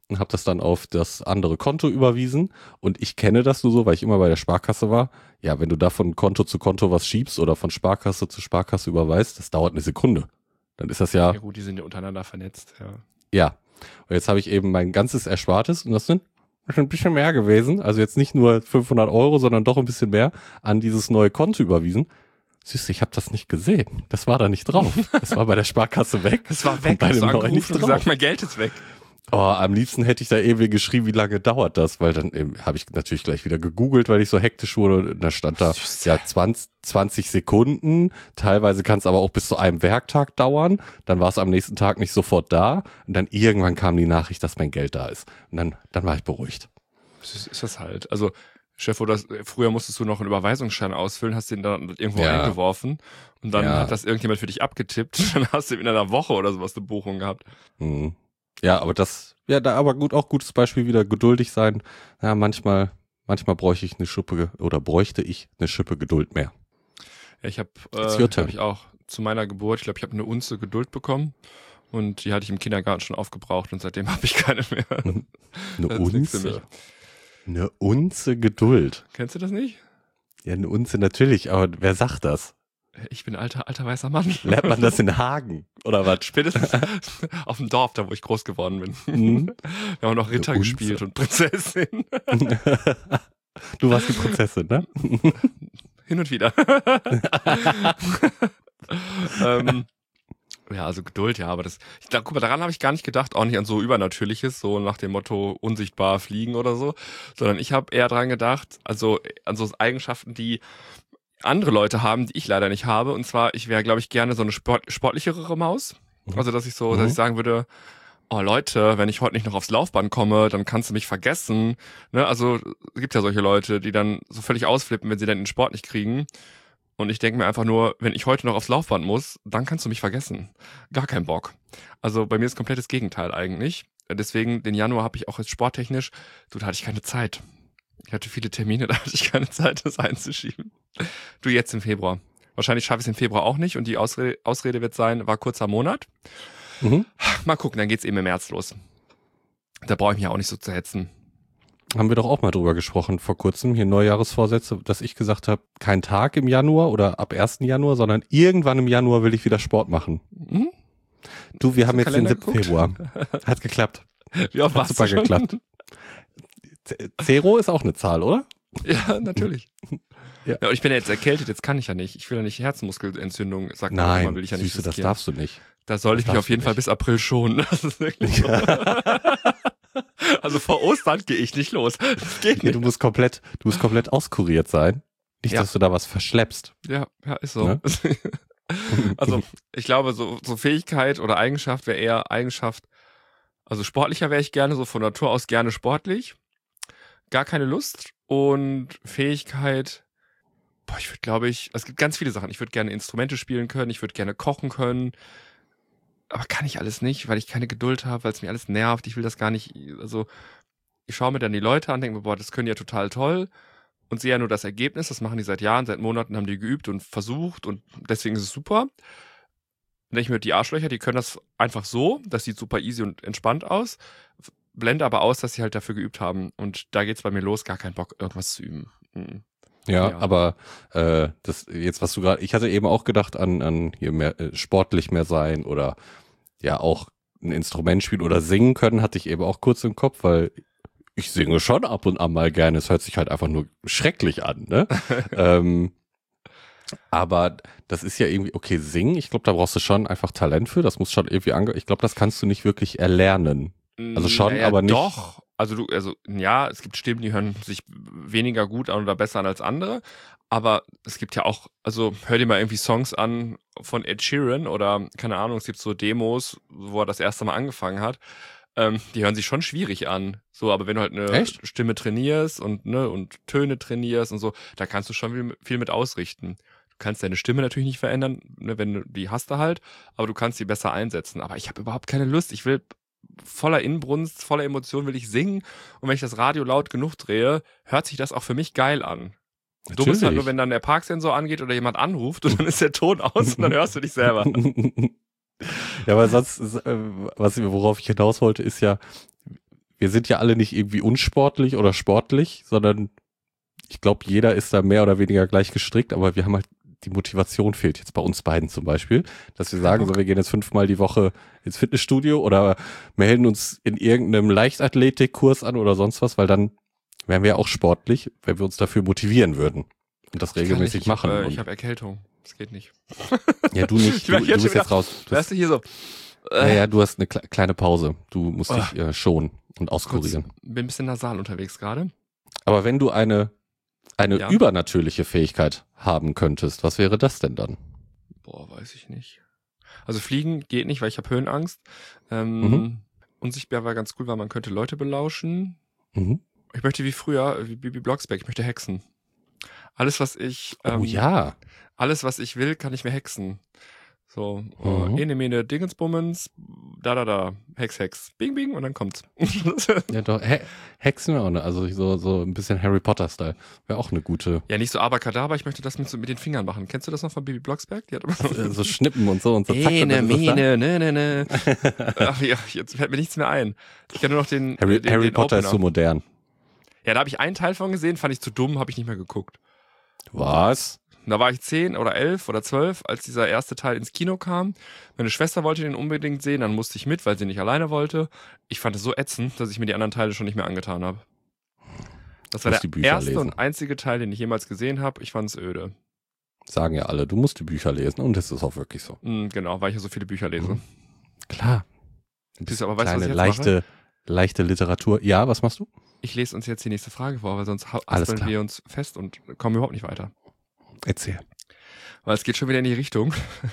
und habe das dann auf das andere Konto überwiesen. Und ich kenne das nur so, weil ich immer bei der Sparkasse war. Ja, wenn du da von Konto zu Konto was schiebst oder von Sparkasse zu Sparkasse überweist, das dauert eine Sekunde. Dann ist das ja... Ja gut, die sind ja untereinander vernetzt, ja. Ja. Und jetzt habe ich eben mein ganzes Erspartes, und das sind schon ein bisschen mehr gewesen, also jetzt nicht nur fünfhundert Euro, sondern doch ein bisschen mehr, an dieses neue Konto überwiesen. Siehst du, ich habe das nicht gesehen. Das war da nicht drauf. Das war bei der Sparkasse weg. Das war weg, und bei hast dem du neuen nicht angerufen und drauf. gesagt, mein Geld ist weg. Oh, am liebsten hätte ich da ewig geschrieben, wie lange dauert das, weil dann habe ich natürlich gleich wieder gegoogelt, weil ich so hektisch wurde. Da stand da, Süß. ja, zwanzig, zwanzig Sekunden. Teilweise kann es aber auch bis zu einem Werktag dauern. Dann war es am nächsten Tag nicht sofort da. Und dann irgendwann kam die Nachricht, dass mein Geld da ist. Und dann, dann war ich beruhigt. Das ist, ist das halt. Also, Chef, oder früher musstest du noch einen Überweisungsschein ausfüllen, hast den dann irgendwo Ja. eingeworfen und dann Ja. hat das irgendjemand für dich abgetippt. Dann hast du in einer Woche oder sowas eine Buchung gehabt. Hm. Ja, aber das, ja, da aber gut, auch gutes Beispiel wieder geduldig sein. Ja, manchmal, manchmal bräuchte ich eine Schippe oder bräuchte ich eine Schippe Geduld mehr. Ja, ich habe, It's äh, your turn. hab ich auch zu meiner Geburt, ich glaube, ich habe eine Unze Geduld bekommen und die hatte ich im Kindergarten schon aufgebraucht und seitdem habe ich keine mehr. Eine Das ist nichts für mich. Unze. Eine Unze Geduld. Kennst du das nicht? Ja, eine Unze natürlich, aber wer sagt das? Ich bin alter, alter weißer Mann. Lernt man das in Hagen? Oder was? Spätestens auf dem Dorf, da wo ich groß geworden bin. Mhm. Wir haben noch Ritter Eine Unze. gespielt und Prinzessin. Du warst die Prinzessin, ne? Hin und wieder. ähm, ja, also Geduld, ja, aber das, ich, da, guck mal, daran habe ich gar nicht gedacht, auch nicht an so Übernatürliches, so nach dem Motto unsichtbar fliegen oder so, sondern ich habe eher dran gedacht, also an so Eigenschaften, die andere Leute haben, die ich leider nicht habe, und zwar, ich wäre, glaube ich, gerne so eine Sport, sportlichere Maus, also dass ich so, Mhm. dass ich sagen würde, oh Leute, wenn ich heute nicht noch aufs Laufband komme, dann kannst du mich vergessen, ne, also es gibt ja solche Leute, die dann so völlig ausflippen, wenn sie dann den Sport nicht kriegen. Und ich denke mir einfach nur, wenn ich heute noch aufs Laufband muss, dann kannst du mich vergessen. Gar kein Bock. Also bei mir ist komplettes Gegenteil eigentlich. Deswegen, den Januar habe ich auch jetzt sporttechnisch, du, da hatte ich keine Zeit. Ich hatte viele Termine, da hatte ich keine Zeit, das einzuschieben. Du, jetzt im Februar. Wahrscheinlich schaffe ich es im Februar auch nicht und die Ausrede, Ausrede wird sein, war kurzer Monat. Mhm. Mal gucken, dann geht's eben im März los. Da brauche ich mich auch nicht so zu hetzen. Haben wir doch auch mal drüber gesprochen vor kurzem, hier Neujahresvorsätze, dass ich gesagt habe, kein Tag im Januar oder ab ersten Januar, sondern irgendwann im Januar will ich wieder Sport machen. Mhm. Du, wir Hast haben du jetzt den Kalender siebten Februar. Hat geklappt. Wie oft Hat warst super du schon? geklappt. Z- Zero ist auch eine Zahl, oder? Ja, natürlich. Ja. Ja. Und ich bin ja jetzt erkältet, jetzt kann ich ja nicht. Ich will ja nicht Herzmuskelentzündung, sagt man Nein, immer, will ich ja nicht Süße, das riskieren. darfst du nicht. Da soll ich das mich darfst auf jeden du Fall nicht. bis April schonen. Das ist wirklich so. Also vor Ostern gehe ich nicht los. Das geht Nee, nicht. du musst komplett, du musst komplett auskuriert sein. Nicht, Ja. dass du da was verschleppst. Ja, ja, ist so. Ne? Also ich glaube, so, so Fähigkeit oder Eigenschaft wäre eher Eigenschaft, also sportlicher wäre ich gerne, so von Natur aus gerne sportlich. Gar keine Lust. Und Fähigkeit, boah, ich würde glaube ich, es gibt ganz viele Sachen. Ich würde gerne Instrumente spielen können, ich würde gerne kochen können. Aber kann ich alles nicht, weil ich keine Geduld habe, weil es mir alles nervt. Ich will das gar nicht, also ich schaue mir dann die Leute an, denke mir, boah, das können die ja total toll. Und sehe ja nur das Ergebnis, das machen die seit Jahren, seit Monaten haben die geübt und versucht und deswegen ist es super. Und denke ich mir, die Arschlöcher, die können das einfach so, das sieht super easy und entspannt aus, blende aber aus, dass sie halt dafür geübt haben. Und da geht's bei mir los, gar keinen Bock, irgendwas zu üben. Mhm. Ja, Ja. aber äh, das jetzt, was du gerade, ich hatte eben auch gedacht an, an hier mehr äh, sportlich mehr sein oder ja auch ein Instrument spielen oder singen können, hatte ich eben auch kurz im Kopf, weil ich singe schon ab und an mal gerne. Es hört sich halt einfach nur schrecklich an, ne? ähm, aber das ist ja irgendwie, okay, singen, ich glaube, da brauchst du schon einfach Talent für. Das muss schon irgendwie ange, ich glaube, das kannst du nicht wirklich erlernen. Also schon, Naja, aber nicht- Doch, also du, also ja, es gibt Stimmen, die hören sich weniger gut an oder besser an als andere. Aber es gibt ja auch, also hör dir mal irgendwie Songs an von Ed Sheeran oder keine Ahnung, es gibt so Demos, wo er das erste Mal angefangen hat. Ähm, die hören sich schon schwierig an. So, aber wenn du halt eine Echt? Stimme trainierst und ne und Töne trainierst und so, da kannst du schon viel, viel mit ausrichten. Du kannst deine Stimme natürlich nicht verändern, ne, wenn du die hast du halt, aber du kannst sie besser einsetzen. Aber ich habe überhaupt keine Lust. Ich will voller Inbrunst, voller Emotion will ich singen und wenn ich das Radio laut genug drehe, hört sich das auch für mich geil an. Dumm ist halt nur, wenn dann der Parksensor angeht oder jemand anruft und dann ist der Ton aus und dann hörst du dich selber. Ja, aber sonst, ist, äh, was, worauf ich hinaus wollte, ist ja, wir sind ja alle nicht irgendwie unsportlich oder sportlich, sondern ich glaube, jeder ist da mehr oder weniger gleich gestrickt, aber wir haben halt, die Motivation fehlt jetzt bei uns beiden zum Beispiel, dass wir sagen, so, wir gehen jetzt fünfmal die Woche ins Fitnessstudio oder melden uns in irgendeinem Leichtathletikkurs an oder sonst was, weil dann wären wir ja auch sportlich, wenn wir uns dafür motivieren würden und das regelmäßig ich machen. Hab, äh, und ich habe Erkältung. Das geht nicht. Ja, du nicht. Du, du bist jetzt raus. Du weißt du, hier so. Äh, ja, ja, du hast eine kle- kleine Pause. Du musst oh. dich äh, schonen und auskurieren. Kurz, bin ein bisschen nasal unterwegs gerade. Aber wenn du eine, eine Ja. übernatürliche Fähigkeit haben könntest, was wäre das denn dann? Boah, weiß ich nicht. Also fliegen geht nicht, weil ich habe Höhenangst. Ähm, Mhm. Unsichtbar war ganz cool, weil man könnte Leute belauschen. Mhm. Ich möchte wie früher, wie Bibi Blocksberg, ich möchte hexen. Alles, was ich, ähm, Oh ja. alles, was ich will, kann ich mir hexen. So, oh, Mhm. ene, mene, Dingensbummens, da, da, da, Hex, Hex, bing, bing, und dann kommt's. Ja, doch. He Hexen wäre auch ne, also so, so ein bisschen Harry Potter-Style. Wäre auch eine gute. Ja, nicht so Abracadabra, ich möchte das mit, so mit den Fingern machen. Kennst du das noch von Bibi Blocksberg? Die hat immer so, äh, so Schnippen und so und so. Zack, und ene, dann ist das da. mene, ne, ne, ne. Ach ja, jetzt fällt mir nichts mehr ein. Ich kenne nur noch den, Harry, den, Harry den Potter Opener. ist so modern. Ja, da habe ich einen Teil von gesehen, fand ich zu dumm, habe ich nicht mehr geguckt. Was? Und da war ich zehn oder elf oder zwölf, als dieser erste Teil ins Kino kam. Meine Schwester wollte den unbedingt sehen, dann musste ich mit, weil sie nicht alleine wollte. Ich fand es so ätzend, dass ich mir die anderen Teile schon nicht mehr angetan habe. Das war musst die der Bücher erste lesen. und einzige Teil, den ich jemals gesehen habe. Ich fand es öde. Sagen ja alle, du musst die Bücher lesen und das ist auch wirklich so. Mhm, genau, weil ich ja so viele Bücher lese. Mhm. Klar. Ein Siehst du, bisschen aber weißt du, was kleine, ich jetzt leichte, leichte Literatur. Ja, was machst du? Ich lese uns jetzt die nächste Frage vor, weil sonst ha- Alles haspeln klar. wir uns fest und kommen überhaupt nicht weiter. Erzähl. Weil es geht schon wieder in die Richtung.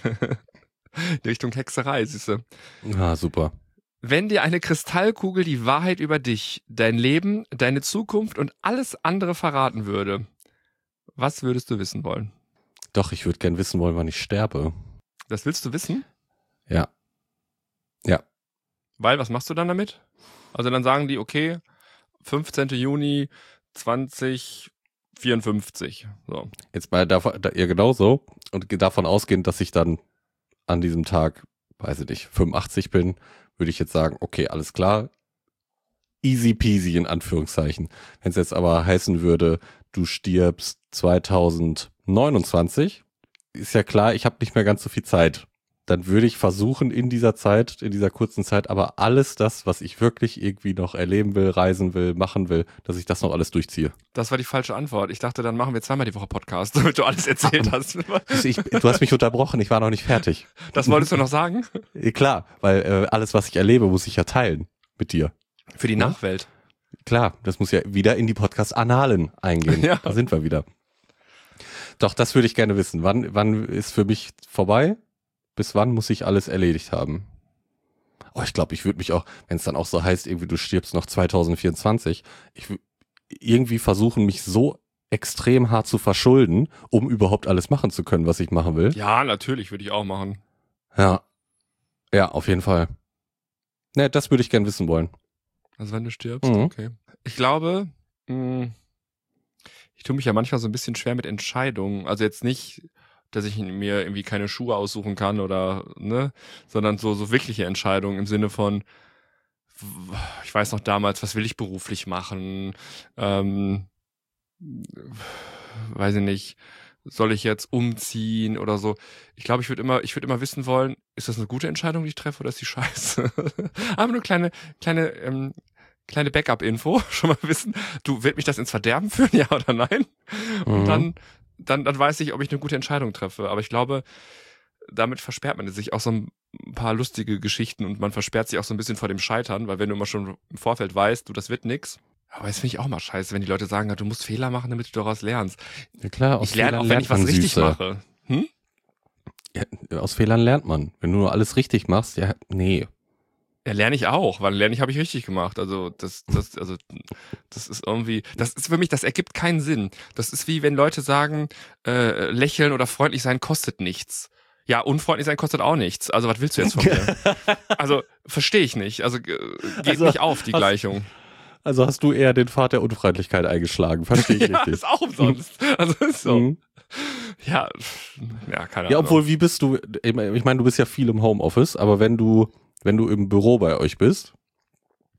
Die Richtung Hexerei, siehst du. Ah, super. Wenn dir eine Kristallkugel die Wahrheit über dich, dein Leben, deine Zukunft und alles andere verraten würde, was würdest du wissen wollen? Doch, ich würde gern wissen wollen, wann ich sterbe. Das willst du wissen? Ja. Ja. Weil, was machst du dann damit? Also dann sagen die, okay, fünfzehnten Juni zweitausendvierundfünfzig. So. Jetzt mal davon, da, ja genau so. Und davon ausgehend, dass ich dann an diesem Tag, weiß ich nicht, fünfundachtzig bin, würde ich jetzt sagen, okay, alles klar. Easy peasy in Anführungszeichen. Wenn es jetzt aber heißen würde, du stirbst zweitausendneunundzwanzig, ist ja klar, ich habe nicht mehr ganz so viel Zeit. Dann würde ich versuchen, in dieser Zeit, in dieser kurzen Zeit, aber alles das, was ich wirklich irgendwie noch erleben will, reisen will, machen will, dass ich das noch alles durchziehe. Das war die falsche Antwort. Ich dachte, dann machen wir zweimal die Woche Podcast, damit du alles erzählt hast. Ich, du hast mich unterbrochen, ich war noch nicht fertig. Das wolltest du noch sagen? Eh, Klar, weil äh, alles, was ich erlebe, muss ich ja teilen mit dir. Für die Ja. Nachwelt. Klar, das muss ja wieder in die Podcast-Annalen eingehen. Ja. Da sind wir wieder. Doch, das würde ich gerne wissen. Wann, wann ist für mich vorbei? Bis wann muss ich alles erledigt haben? Oh, ich glaube, ich würde mich auch, wenn es dann auch so heißt, irgendwie du stirbst noch zweitausendvierundzwanzig, ich würde irgendwie versuchen, mich so extrem hart zu verschulden, um überhaupt alles machen zu können, was ich machen will. Ja, natürlich, würde ich auch machen. Ja. Ja, auf jeden Fall. Ne, das würde ich gern wissen wollen. Also wenn du stirbst, Mhm. okay. Ich glaube, mh, ich tue mich ja manchmal so ein bisschen schwer mit Entscheidungen. Also jetzt nicht, dass ich mir irgendwie keine Schuhe aussuchen kann oder, ne, sondern so, so wirkliche Entscheidungen im Sinne von, w- ich weiß noch damals, was will ich beruflich machen? Ähm, weiß ich nicht, soll ich jetzt umziehen oder so? Ich glaube, ich würde immer, ich würde immer wissen wollen, ist das eine gute Entscheidung, die ich treffe, oder ist die scheiße? Aber nur kleine, kleine, ähm, kleine Backup-Info, schon mal wissen, du, wird mich das ins Verderben führen, ja oder nein? Und Mhm. dann, dann, dann weiß ich, ob ich eine gute Entscheidung treffe. Aber ich glaube, damit versperrt man sich auch so ein paar lustige Geschichten und man versperrt sich auch so ein bisschen vor dem Scheitern, weil wenn du immer schon im Vorfeld weißt, du, das wird nix. Aber das finde ich auch mal scheiße, wenn die Leute sagen, ja, du musst Fehler machen, damit du daraus lernst. Ja klar, aus Ich lerne Fehlern auch, wenn ich was lernt man, richtig Süße. mache. Hm? Ja, aus Fehlern lernt man. Wenn du nur alles richtig machst, ja, nee. Ja, lerne ich auch, weil lerne ich habe ich richtig gemacht. Also das, das, also das ist irgendwie, das ist für mich, das ergibt keinen Sinn. Das ist wie wenn Leute sagen, äh, lächeln oder freundlich sein kostet nichts. Ja, unfreundlich sein kostet auch nichts. Also was willst du jetzt von mir? Also verstehe ich nicht. Also äh, geht Also, nicht auf die hast- Gleichung. Also hast du eher den Pfad der Unfreundlichkeit eingeschlagen, verstehe ich Ja, richtig. ist auch umsonst. Also ist so. Mhm. Ja, ja, keine Ahnung. Ja, obwohl, wie bist du, ich meine, du bist ja viel im Homeoffice, aber wenn du, wenn du im Büro bei euch bist,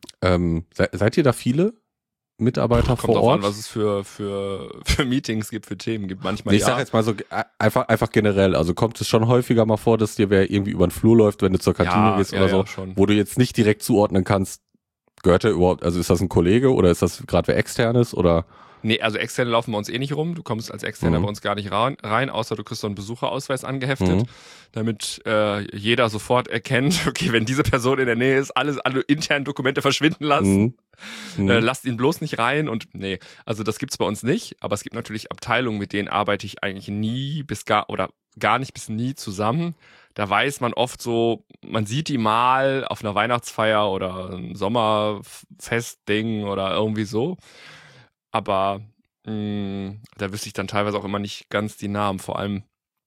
Ähm, se seid ihr da viele Mitarbeiter Kommt vor drauf Ort? an, was es für, für, für Meetings gibt, für Themen gibt. Manchmal Nee, ich ja. sag jetzt mal so äh, einfach, einfach generell. Also kommt es schon häufiger mal vor, dass dir wer irgendwie über den Flur läuft, wenn du zur Kantine Ja, gehst ja, oder so, ja, schon. wo du jetzt nicht direkt zuordnen kannst, gehört der überhaupt, also ist das ein Kollege oder ist das gerade wer externes oder? Nee, also Externe laufen bei uns eh nicht rum. Du kommst als Externer Mhm. bei uns gar nicht rein, rein, außer du kriegst so einen Besucherausweis angeheftet, Mhm. damit äh, jeder sofort erkennt, okay, wenn diese Person in der Nähe ist, alles, alle internen Dokumente verschwinden lassen. Mhm. Mhm. Äh, lasst ihn bloß nicht rein und nee, also das gibt's bei uns nicht, aber es gibt natürlich Abteilungen, mit denen arbeite ich eigentlich nie bis gar oder gar nicht bis nie zusammen. Da weiß man oft so, man sieht die mal auf einer Weihnachtsfeier oder ein Sommerfestding oder irgendwie so. Aber mh, da wüsste ich dann teilweise auch immer nicht ganz die Namen, vor allem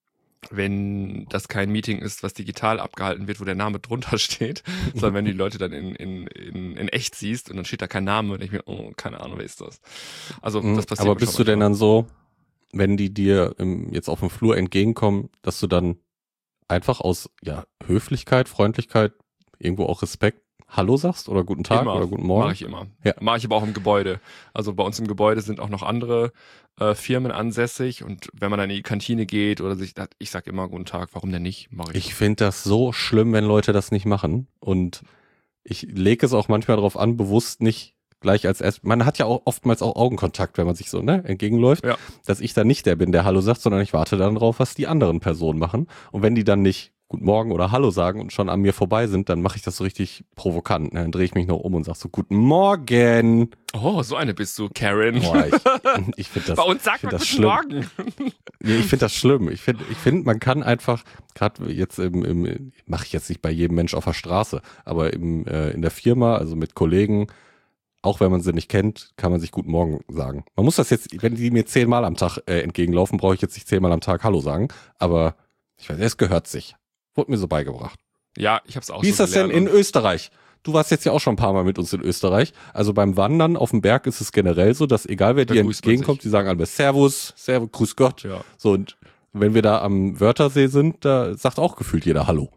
wenn das kein Meeting ist, was digital abgehalten wird, wo der Name drunter steht, sondern wenn du die Leute dann in, in, in, in echt siehst und dann steht da kein Name und ich mir, oh, keine Ahnung, wer ist das? Also Mhm. das passiert Aber mir bist du schon denn manchmal. dann so, wenn die dir im, jetzt auf dem Flur entgegenkommen, dass du dann einfach aus ja, Höflichkeit, Freundlichkeit, irgendwo auch Respekt Hallo sagst oder guten Tag Immer, oder guten Morgen? mache ich immer. Ja. Mache ich aber auch im Gebäude. Also bei uns im Gebäude sind auch noch andere äh, Firmen ansässig und wenn man dann in die Kantine geht oder sich, ich sag immer guten Tag, warum denn nicht? Mache ich. Ich finde das so schlimm, wenn Leute das nicht machen. Und ich lege es auch manchmal darauf an, bewusst nicht gleich als erst. Man hat ja auch oftmals auch Augenkontakt, wenn man sich so ne, entgegenläuft, Ja. dass ich dann nicht der bin, der Hallo sagt, sondern ich warte dann drauf, was die anderen Personen machen. Und wenn die dann nicht Guten Morgen oder Hallo sagen und schon an mir vorbei sind, dann mache ich das so richtig provokant. Ne? Dann drehe ich mich noch um und sag so Guten Morgen. Oh, so eine bist du, Karen. Boah, ich ich finde das, Bei uns ich sagt find man das guten schlimm. Morgen. Nee, ich finde das schlimm. Ich finde, ich finde, man kann einfach, gerade jetzt im, im mache ich jetzt nicht bei jedem Mensch auf der Straße, aber im, äh, in der Firma, also mit Kollegen, auch wenn man sie nicht kennt, kann man sich Guten Morgen sagen. Man muss das jetzt, wenn die mir zehnmal am Tag äh, entgegenlaufen, brauche ich jetzt nicht zehnmal am Tag Hallo sagen, aber ich weiß, es gehört sich. Wurde mir so beigebracht. Ja, ich hab's auch Wie so ist das denn gelernt in und- Österreich? Du warst jetzt ja auch schon ein paar Mal mit uns in Österreich. Also beim Wandern auf dem Berg ist es generell so, dass egal wer Da dir grüßt man entgegenkommt, sich. die sagen alle Servus, Servus, Grüß Gott. Ja. So, und wenn wir da am Wörthersee sind, da sagt auch gefühlt jeder Hallo.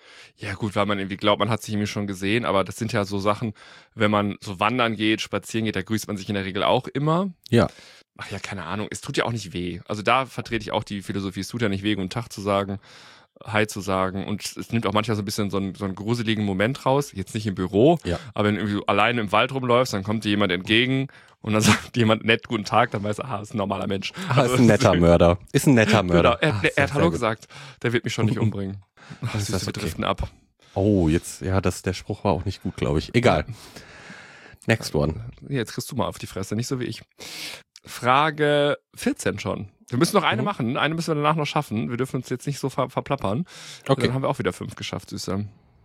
Ja gut, weil man irgendwie glaubt, man hat sich irgendwie schon gesehen, aber das sind ja so Sachen, wenn man so wandern geht, spazieren geht, da grüßt man sich in der Regel auch immer. Ja. Ach ja, keine Ahnung, es tut ja auch nicht weh. Also da vertrete ich auch die Philosophie, es tut ja nicht weh, guten Tag zu sagen, Hi zu sagen und es nimmt auch manchmal so ein bisschen so einen, so einen gruseligen Moment raus, jetzt nicht im Büro, Ja. aber wenn du irgendwie alleine im Wald rumläufst, dann kommt dir jemand entgegen und dann sagt jemand nett guten Tag, dann weißt du, aha, ist ein normaler Mensch. Ah, ist ein netter Mörder. Ist ein netter Genau, Mörder. er, Ah, er sehr, hat sehr Hallo gut. gesagt, der wird mich schon nicht umbringen. Ach, ist süße, das wir okay. driften ab. Oh, jetzt, ja, das, der Spruch war auch nicht gut, glaube ich. Egal. Next one. Jetzt kriegst du mal auf die Fresse, nicht so wie ich. Frage vierzehn schon. Wir müssen noch eine Mhm. machen, eine müssen wir danach noch schaffen. Wir dürfen uns jetzt nicht so ver verplappern. Okay. Dann haben wir auch wieder fünf geschafft, Süße.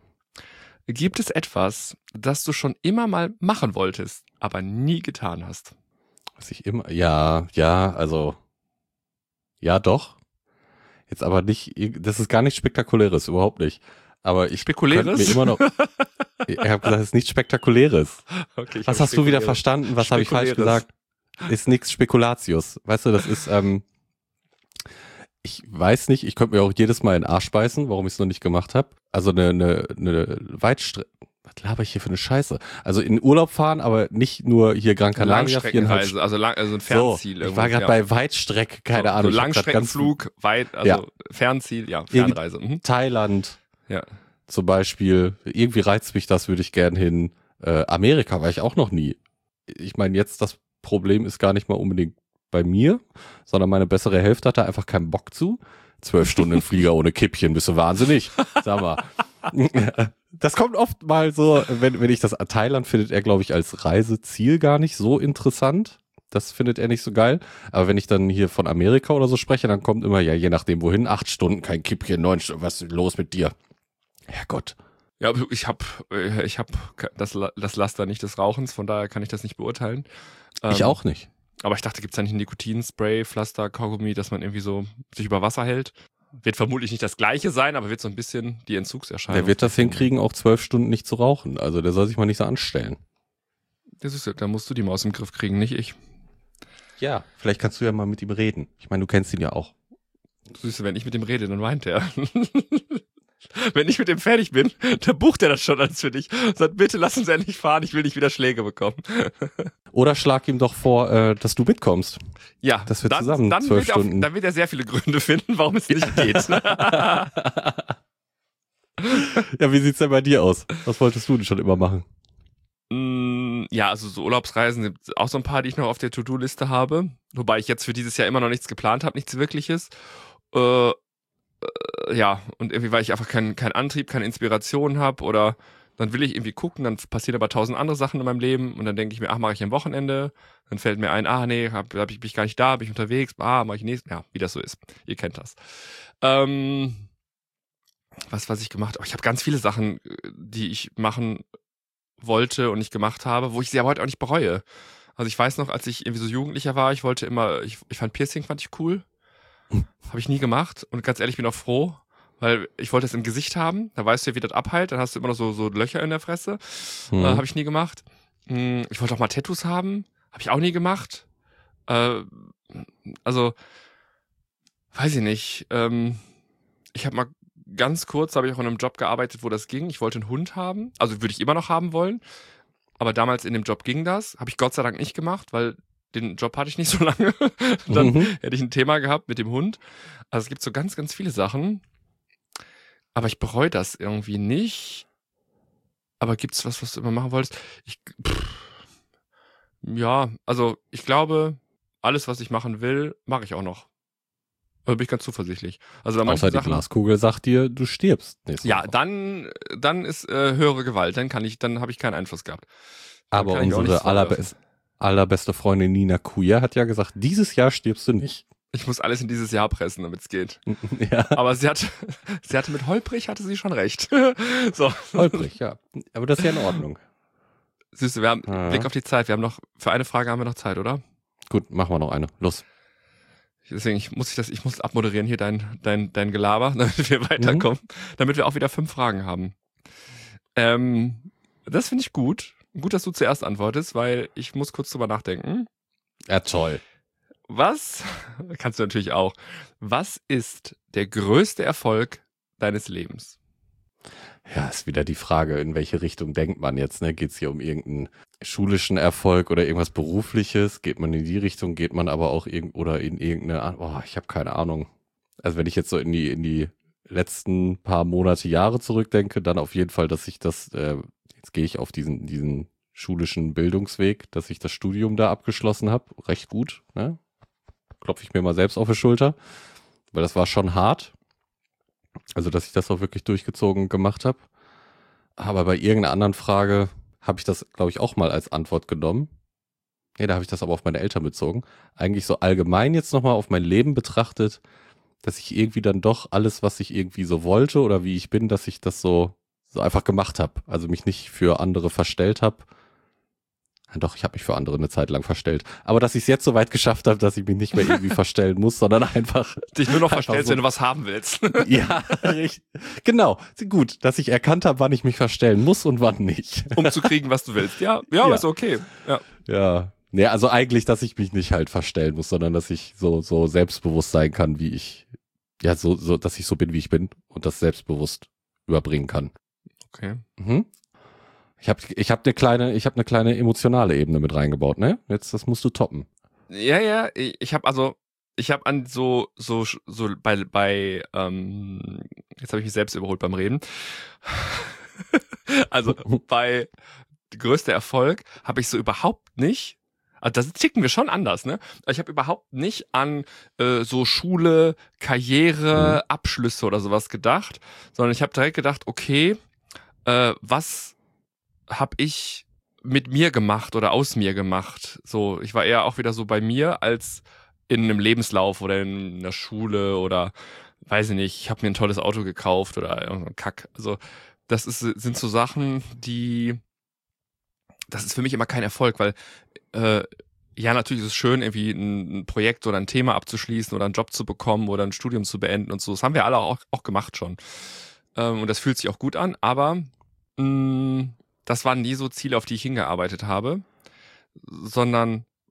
Gibt es etwas, das du schon immer mal machen wolltest, aber nie getan hast? Was ich immer, ja, ja, also, ja, doch. Jetzt aber nicht, das ist gar nichts Spektakuläres, überhaupt nicht. Aber ich Spekuläres? könnte mir immer noch, ich habe gesagt, es ist nichts Spektakuläres. Okay, ich Was hab hast du wieder spekuliert. verstanden? Was habe ich falsch Spekuläres. gesagt? Ist nichts Spekulatius. Weißt du, das ist, ähm, ich weiß nicht, ich könnte mir auch jedes Mal in den Arsch beißen, warum ich es noch nicht gemacht habe. Also eine, eine, eine Weitstrecke, was laber ich hier für eine Scheiße? Also in Urlaub fahren, aber nicht nur hier Gran Canaria, viereinhalb Langstreckenreise, also, lang, also ein So, Fernziel. ich irgendwo, war gerade ja. bei Weitstrecke, keine so, Ahnung. So ich hab grad ganz- Langstreckenflug, weit, also Ja. Fernziel, ja, Fernreise. Mhm. Thailand Ja. zum Beispiel. Irgendwie reizt mich das, würde ich gern hin. Äh, Amerika war ich auch noch nie. Ich meine, jetzt das Problem ist gar nicht mal unbedingt bei mir, sondern meine bessere Hälfte hat da einfach keinen Bock zu. Zwölf Stunden im Flieger ohne Kippchen, bist du wahnsinnig. Sag mal. Das kommt oft mal so, wenn, wenn ich das, Thailand findet er, glaube ich, als Reiseziel gar nicht so interessant. Das findet er nicht so geil. Aber wenn ich dann hier von Amerika oder so spreche, dann kommt immer, ja, je nachdem wohin, acht Stunden, kein Kippchen, neun Stunden, was ist los mit dir? Herrgott. Ja, aber ich habe ich hab das, La- das Laster nicht des Rauchens, von daher kann ich das nicht beurteilen. Ich Ähm, auch nicht. Aber ich dachte, gibt's da nicht ein Nikotinspray, Pflaster, Kaugummi, dass man irgendwie so sich über Wasser hält? Wird vermutlich nicht das gleiche sein, aber wird so ein bisschen die Entzugserscheinung. Der wird das hinkriegen, auch zwölf Stunden nicht zu rauchen. Also der soll sich mal nicht so anstellen. Das ist, ja- da musst du die Maus im Griff kriegen, nicht ich. Ja. Vielleicht kannst du ja mal mit ihm reden. Ich meine, du kennst ihn ja auch. Süße, wenn ich mit ihm rede, dann weint er. Wenn ich mit dem fertig bin, dann bucht er das schon alles für dich. Sagt, bitte lass uns endlich fahren, ich will nicht wieder Schläge bekommen. Oder schlag ihm doch vor, äh, dass du mitkommst. Ja, dass wir dann, zusammen dann, zwölf wird er auf, Stunden. dann wird er sehr viele Gründe finden, warum es nicht geht. Ja, wie sieht's denn bei dir aus? Was wolltest du denn schon immer machen? Mm, Ja, also so Urlaubsreisen sind auch so ein paar, die ich noch auf der To-Do-Liste habe. Wobei ich jetzt für dieses Jahr immer noch nichts geplant habe, nichts Wirkliches. Äh, äh, ja, und irgendwie, weil ich einfach keinen keinen Antrieb, keine Inspiration habe oder dann will ich irgendwie gucken, dann passieren aber tausend andere Sachen in meinem Leben und dann denke ich mir, ach, mache ich am Wochenende. Dann fällt mir ein, ah, nee, hab, hab ich, bin ich gar nicht da, bin ich unterwegs, ah, mache ich nächstes. Ja, wie das so ist. Ihr kennt das. Ähm, was, was ich gemacht habe. Ich habe ganz viele Sachen, die ich machen wollte und nicht gemacht habe, wo ich sie aber heute auch nicht bereue. Also ich weiß noch, als ich irgendwie so Jugendlicher war, ich wollte immer, ich, ich fand Piercing fand ich cool. Habe ich nie gemacht und ganz ehrlich bin auch froh, weil ich wollte es im Gesicht haben. Da weißt du ja, wie das abheilt. Dann hast du immer noch so, so Löcher in der Fresse. Mhm. Äh, habe ich nie gemacht. Hm, Ich wollte auch mal Tattoos haben. Habe ich auch nie gemacht. Äh, also, weiß ich nicht. Ähm, ich habe mal ganz kurz, habe ich auch in einem Job gearbeitet, wo das ging. Ich wollte einen Hund haben. Also würde ich immer noch haben wollen. Aber damals in dem Job ging das. Habe ich Gott sei Dank nicht gemacht, weil den Job hatte ich nicht so lange. Dann Mhm. hätte ich ein Thema gehabt mit dem Hund. Also es gibt so ganz, ganz viele Sachen. Aber ich bereue das irgendwie nicht. Aber gibt's was, was du immer machen wolltest? Ich, pff, ja, also ich glaube, alles, was ich machen will, mache ich auch noch. Da bin ich ganz zuversichtlich. Also da manche Außer die Sachen, Glaskugel sagt dir, du stirbst nächste ja, Woche. dann, dann ist äh, höhere Gewalt. Dann kann ich, dann habe ich keinen Einfluss gehabt. Dann Aber kann ich auch unsere nichts vorwerfen. allerbest, allerbeste Freundin Nina Kuya hat ja gesagt, dieses Jahr stirbst du nicht. Ich muss alles in dieses Jahr pressen, damit es geht. Ja, Aber sie hatte, sie hatte mit holprig hatte sie schon recht. So. holprig, ja. Aber das ist ja in Ordnung. Süße, wir haben Ja. Blick auf die Zeit. Wir haben noch, für eine Frage haben wir noch Zeit, oder? Gut, machen wir noch eine. Los. Deswegen ich muss ich das, ich muss abmoderieren hier dein, dein, dein Gelaber, damit wir weiterkommen, damit wir auch wieder fünf Fragen haben. Ähm, das finde ich gut. Gut, dass du zuerst antwortest, weil ich muss kurz drüber nachdenken. Ja, toll. Was, kannst du natürlich auch, was ist der größte Erfolg deines Lebens? Ja, ist wieder die Frage, in welche Richtung denkt man jetzt, ne? Geht es hier um irgendeinen schulischen Erfolg oder irgendwas Berufliches? Geht man in die Richtung, geht man aber auch irgend oder in irgendeine, oh, ich habe keine Ahnung. Also wenn ich jetzt so in die, in die letzten paar Monate, Jahre zurückdenke, dann auf jeden Fall, dass ich das, äh, jetzt gehe ich auf diesen, diesen schulischen Bildungsweg, dass ich das Studium da abgeschlossen habe. Recht gut, ne? Klopfe ich mir mal selbst auf die Schulter, weil das war schon hart. Also, dass ich das auch wirklich durchgezogen gemacht habe. Aber bei irgendeiner anderen Frage habe ich das, glaube ich, auch mal als Antwort genommen. Nee, da habe ich das aber auf meine Eltern bezogen. Eigentlich so allgemein jetzt nochmal auf mein Leben betrachtet, dass ich irgendwie dann doch alles, was ich irgendwie so wollte oder wie ich bin, dass ich das so, so einfach gemacht habe. Also mich nicht für andere verstellt habe. Ja, doch, ich habe mich für andere eine Zeit lang verstellt. Aber dass ich es jetzt so weit geschafft habe, dass ich mich nicht mehr irgendwie verstellen muss, sondern einfach Dich nur noch Einfach verstellst, so. wenn du was haben willst. ja, richtig. Genau. Gut, dass ich erkannt habe, wann ich mich verstellen muss und wann nicht. Um zu kriegen, was du willst. Ja, ja, Ja. ist okay. Ja. Ja. Nee, also eigentlich, dass ich mich nicht halt verstellen muss, sondern dass ich so, so selbstbewusst sein kann, wie ich, ja, so, so, dass ich so bin, wie ich bin und das selbstbewusst überbringen kann. Okay. Mhm. Ich habe ich hab eine kleine, ich habe eine kleine emotionale Ebene mit reingebaut, ne? Jetzt, das musst du toppen. Ja, ja, ich, ich habe also, ich habe an so, so, so bei, bei, ähm, jetzt habe ich mich selbst überholt beim Reden. Also bei größter Erfolg habe ich so überhaupt nicht, also das ticken wir schon anders, ne? Ich habe überhaupt nicht an äh, so Schule, Karriere, Mhm. Abschlüsse oder sowas gedacht, sondern ich habe direkt gedacht, okay, äh, was habe ich mit mir gemacht oder aus mir gemacht? So, ich war eher auch wieder so bei mir als in einem Lebenslauf oder in einer Schule oder weiß ich nicht, ich habe mir ein tolles Auto gekauft oder irgendein Kack. Also das ist, sind so Sachen, die, das ist für mich immer kein Erfolg, weil äh, ja, natürlich ist es schön, irgendwie ein, ein Projekt oder ein Thema abzuschließen oder einen Job zu bekommen oder ein Studium zu beenden und so. Das haben wir alle auch, auch gemacht schon. Ähm, und das fühlt sich auch gut an, aber mh, das waren nie so Ziele, auf die ich hingearbeitet habe, sondern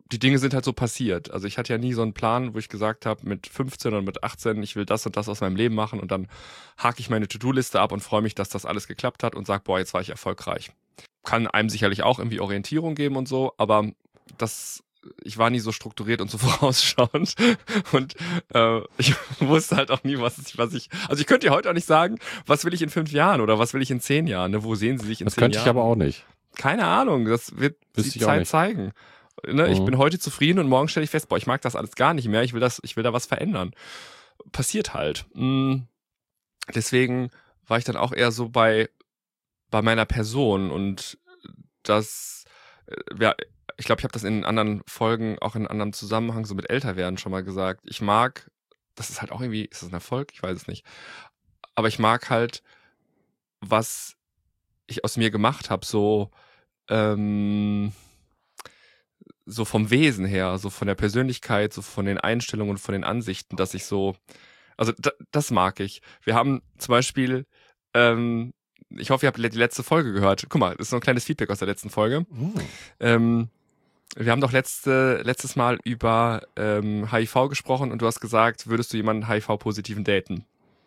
die Dinge sind halt so passiert. Also ich hatte ja nie so einen Plan, wo ich gesagt habe, mit fünfzehn oder mit achtzehn, ich will das und das aus meinem Leben machen und dann hake ich meine To-Do-Liste ab und freue mich, dass das alles geklappt hat und sage, boah, jetzt war ich erfolgreich. Kann einem sicherlich auch irgendwie Orientierung geben und so, aber das, ich war nie so strukturiert und so vorausschauend und äh, ich wusste halt auch nie, was ich, was ich, also ich könnte dir heute auch nicht sagen, was will ich in fünf Jahren oder was will ich in zehn Jahren, ne? Wo sehen Sie sich in Das zehn Jahren? könnte ich aber auch nicht. Keine Ahnung, das wird Wüsste die ich auch Zeit nicht. zeigen. Ne, ich Mhm. bin heute zufrieden und morgen stelle ich fest, boah, ich mag das alles gar nicht mehr, ich will das, ich will da was verändern. Passiert halt. Mhm. Deswegen war ich dann auch eher so bei, bei meiner Person und das, äh, ja, ich glaube, ich habe das in anderen Folgen, auch in anderem Zusammenhang, so mit Älterwerden schon mal gesagt. Ich mag, das ist halt auch irgendwie, ist das ein Erfolg? Ich weiß es nicht. Aber ich mag halt, was ich aus mir gemacht habe, so, ähm, so vom Wesen her, so von der Persönlichkeit, so von den Einstellungen und von den Ansichten, dass ich so, also da, das mag ich. Wir haben zum Beispiel, ähm, ich hoffe, ihr habt die letzte Folge gehört. Guck mal, das ist so ein kleines Feedback aus der letzten Folge. Mhm. Ähm, wir haben doch letzte, letztes Mal über ähm, H I V gesprochen und du hast gesagt, würdest du jemanden H I V-Positiven daten?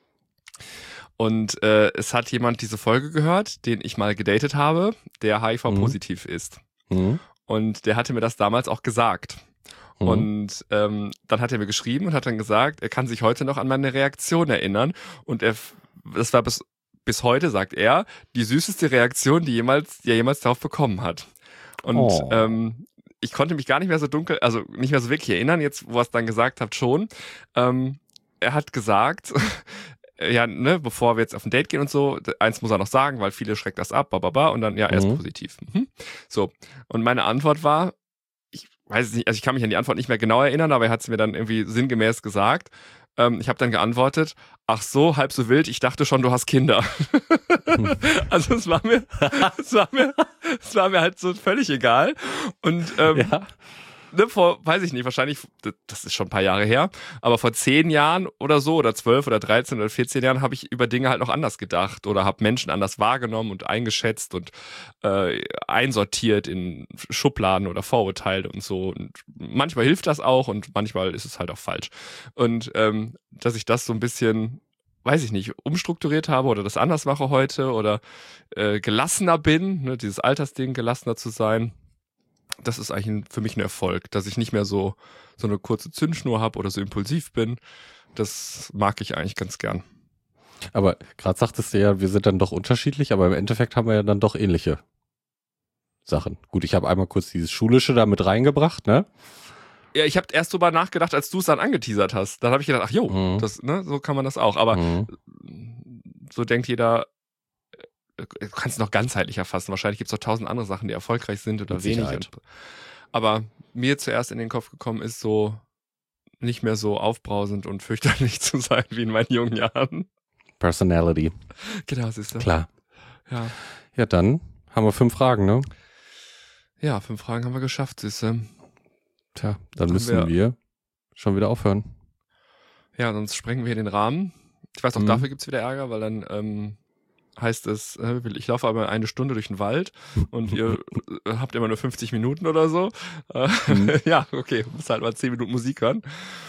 Und äh, es hat jemand diese Folge gehört, den ich mal gedatet habe, der H I V-positiv mhm. ist. Mhm. Und der hatte mir das damals auch gesagt. Mhm. Und ähm, dann hat er mir geschrieben und hat dann gesagt, er kann sich heute noch an meine Reaktion erinnern. Und er, das war bis, bis heute, sagt er, die süßeste Reaktion, die, jemals, die er jemals darauf bekommen hat. Und oh. ähm, ich konnte mich gar nicht mehr so dunkel, also nicht mehr so wirklich erinnern, jetzt wo er es dann gesagt hat schon. Ähm, er hat gesagt, ja, ne, bevor wir jetzt auf ein Date gehen und so, eins muss er noch sagen, weil viele schreckt das ab, bababa, und dann, ja, er ist mhm. positiv. Mhm. So. Und meine Antwort war, ich weiß es nicht, also ich kann mich an die Antwort nicht mehr genau erinnern, aber er hat es mir dann irgendwie sinngemäß gesagt. Ähm, ich habe dann geantwortet, ach so, halb so wild, ich dachte schon, du hast Kinder. Also es war mir, es war mir, es war mir halt so völlig egal. Und ähm, ja. Ne, vor, weiß ich nicht, wahrscheinlich, das ist schon ein paar Jahre her, aber vor zehn Jahren oder so, oder zwölf oder dreizehn oder vierzehn Jahren habe ich über Dinge halt noch anders gedacht oder habe Menschen anders wahrgenommen und eingeschätzt und äh, einsortiert in Schubladen oder Vorurteile und so. Und manchmal hilft das auch und manchmal ist es halt auch falsch. Und ähm, dass ich das so ein bisschen, weiß ich nicht, umstrukturiert habe oder das anders mache heute oder äh, gelassener bin, ne, dieses Altersding, gelassener zu sein, das ist eigentlich ein, für mich ein Erfolg, dass ich nicht mehr so so eine kurze Zündschnur habe oder so impulsiv bin. Das mag ich eigentlich ganz gern. Aber gerade sagtest du ja, wir sind dann doch unterschiedlich, aber im Endeffekt haben wir ja dann doch ähnliche Sachen. Gut, ich habe einmal kurz dieses Schulische da mit reingebracht, ne? Ja, ich habe erst drüber nachgedacht, als du es dann angeteasert hast. Dann habe ich gedacht, ach jo, mhm. das, ne, so kann man das auch. Aber mhm. so denkt jeder, du kannst es noch ganzheitlich erfassen. Wahrscheinlich gibt es noch tausend andere Sachen, die erfolgreich sind oder wenig. Und, aber mir zuerst in den Kopf gekommen ist, so nicht mehr so aufbrausend und fürchterlich zu sein wie in meinen jungen Jahren. Personality. Genau, siehst du. Klar. Ja. Ja, dann haben wir fünf Fragen, ne? Ja, fünf Fragen haben wir geschafft, siehst du. Tja, dann müssen wir, wir schon wieder aufhören. Ja, sonst sprengen wir hier den Rahmen. Ich weiß auch, mhm. dafür gibt's wieder Ärger, weil dann ähm, heißt es, ich laufe aber eine Stunde durch den Wald und ihr habt immer nur fünfzig Minuten oder so. Mhm. Ja, okay, muss halt mal zehn Minuten Musik hören.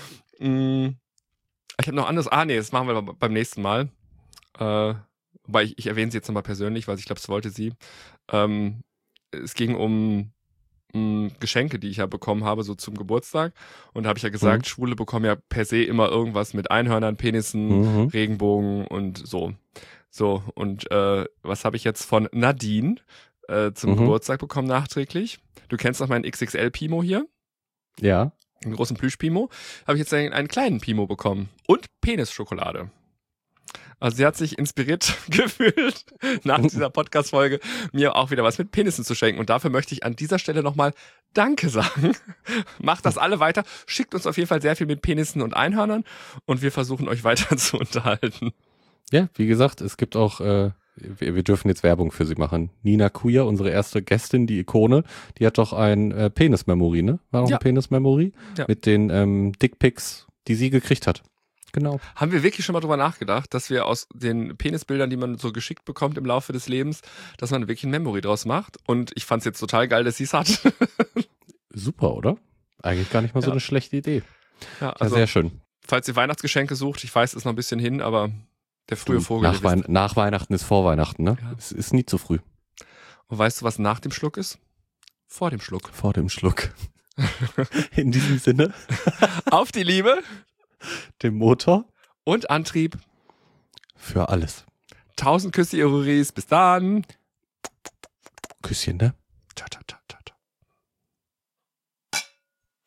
Ich habe noch anderes, ah nee, das machen wir beim nächsten Mal. Äh, wobei ich, ich erwähne sie jetzt nochmal persönlich, weil ich glaube, das wollte sie. Ähm, es ging um mh, Geschenke, die ich ja bekommen habe, so zum Geburtstag. Und da habe ich ja gesagt, mhm. Schwule bekommen ja per se immer irgendwas mit Einhörnern, Penissen, mhm. Regenbogen und so. So, und äh, was habe ich jetzt von Nadine äh, zum mhm. Geburtstag bekommen nachträglich? Du kennst noch meinen X X L-Pimo hier? Ja. Einen großen Plüsch-Pimo. Habe ich jetzt einen, einen kleinen Pimo bekommen. Und Penisschokolade. Also sie hat sich inspiriert gefühlt, nach dieser Podcast-Folge mir auch wieder was mit Penissen zu schenken. Und dafür möchte ich an dieser Stelle nochmal Danke sagen. Macht das alle weiter. Schickt uns auf jeden Fall sehr viel mit Penissen und Einhörnern. Und wir versuchen euch weiter zu unterhalten. Ja, wie gesagt, es gibt auch, äh, wir, wir dürfen jetzt Werbung für sie machen. Nina Kuya, unsere erste Gästin, die Ikone, die hat doch ein äh, Penis-Memory, ne? War noch ja. ein Penis-Memory? Ja. Mit den ähm, Dickpics, die sie gekriegt hat. Genau. Haben wir wirklich schon mal drüber nachgedacht, dass wir aus den Penisbildern, die man so geschickt bekommt im Laufe des Lebens, dass man wirklich ein Memory draus macht? Und ich fand's jetzt total geil, dass sie es hat. Super, oder? Eigentlich gar nicht mal so Ja. eine schlechte Idee. Ja, Ja, also, sehr schön. falls ihr Weihnachtsgeschenke sucht, ich weiß, ist noch ein bisschen hin, aber der frühe Du, Vogel. nach, ihr wisst. Wein nach Weihnachten ist vor Weihnachten, ne? Ja. Es ist nie zu früh. Und weißt du, was nach dem Schluck ist? Vor dem Schluck. Vor dem Schluck. In diesem Sinne, Auf die Liebe dem Motor und Antrieb. für alles. Tausend Küsse, ihr Ruris. Bis dann. Küsschen, ne?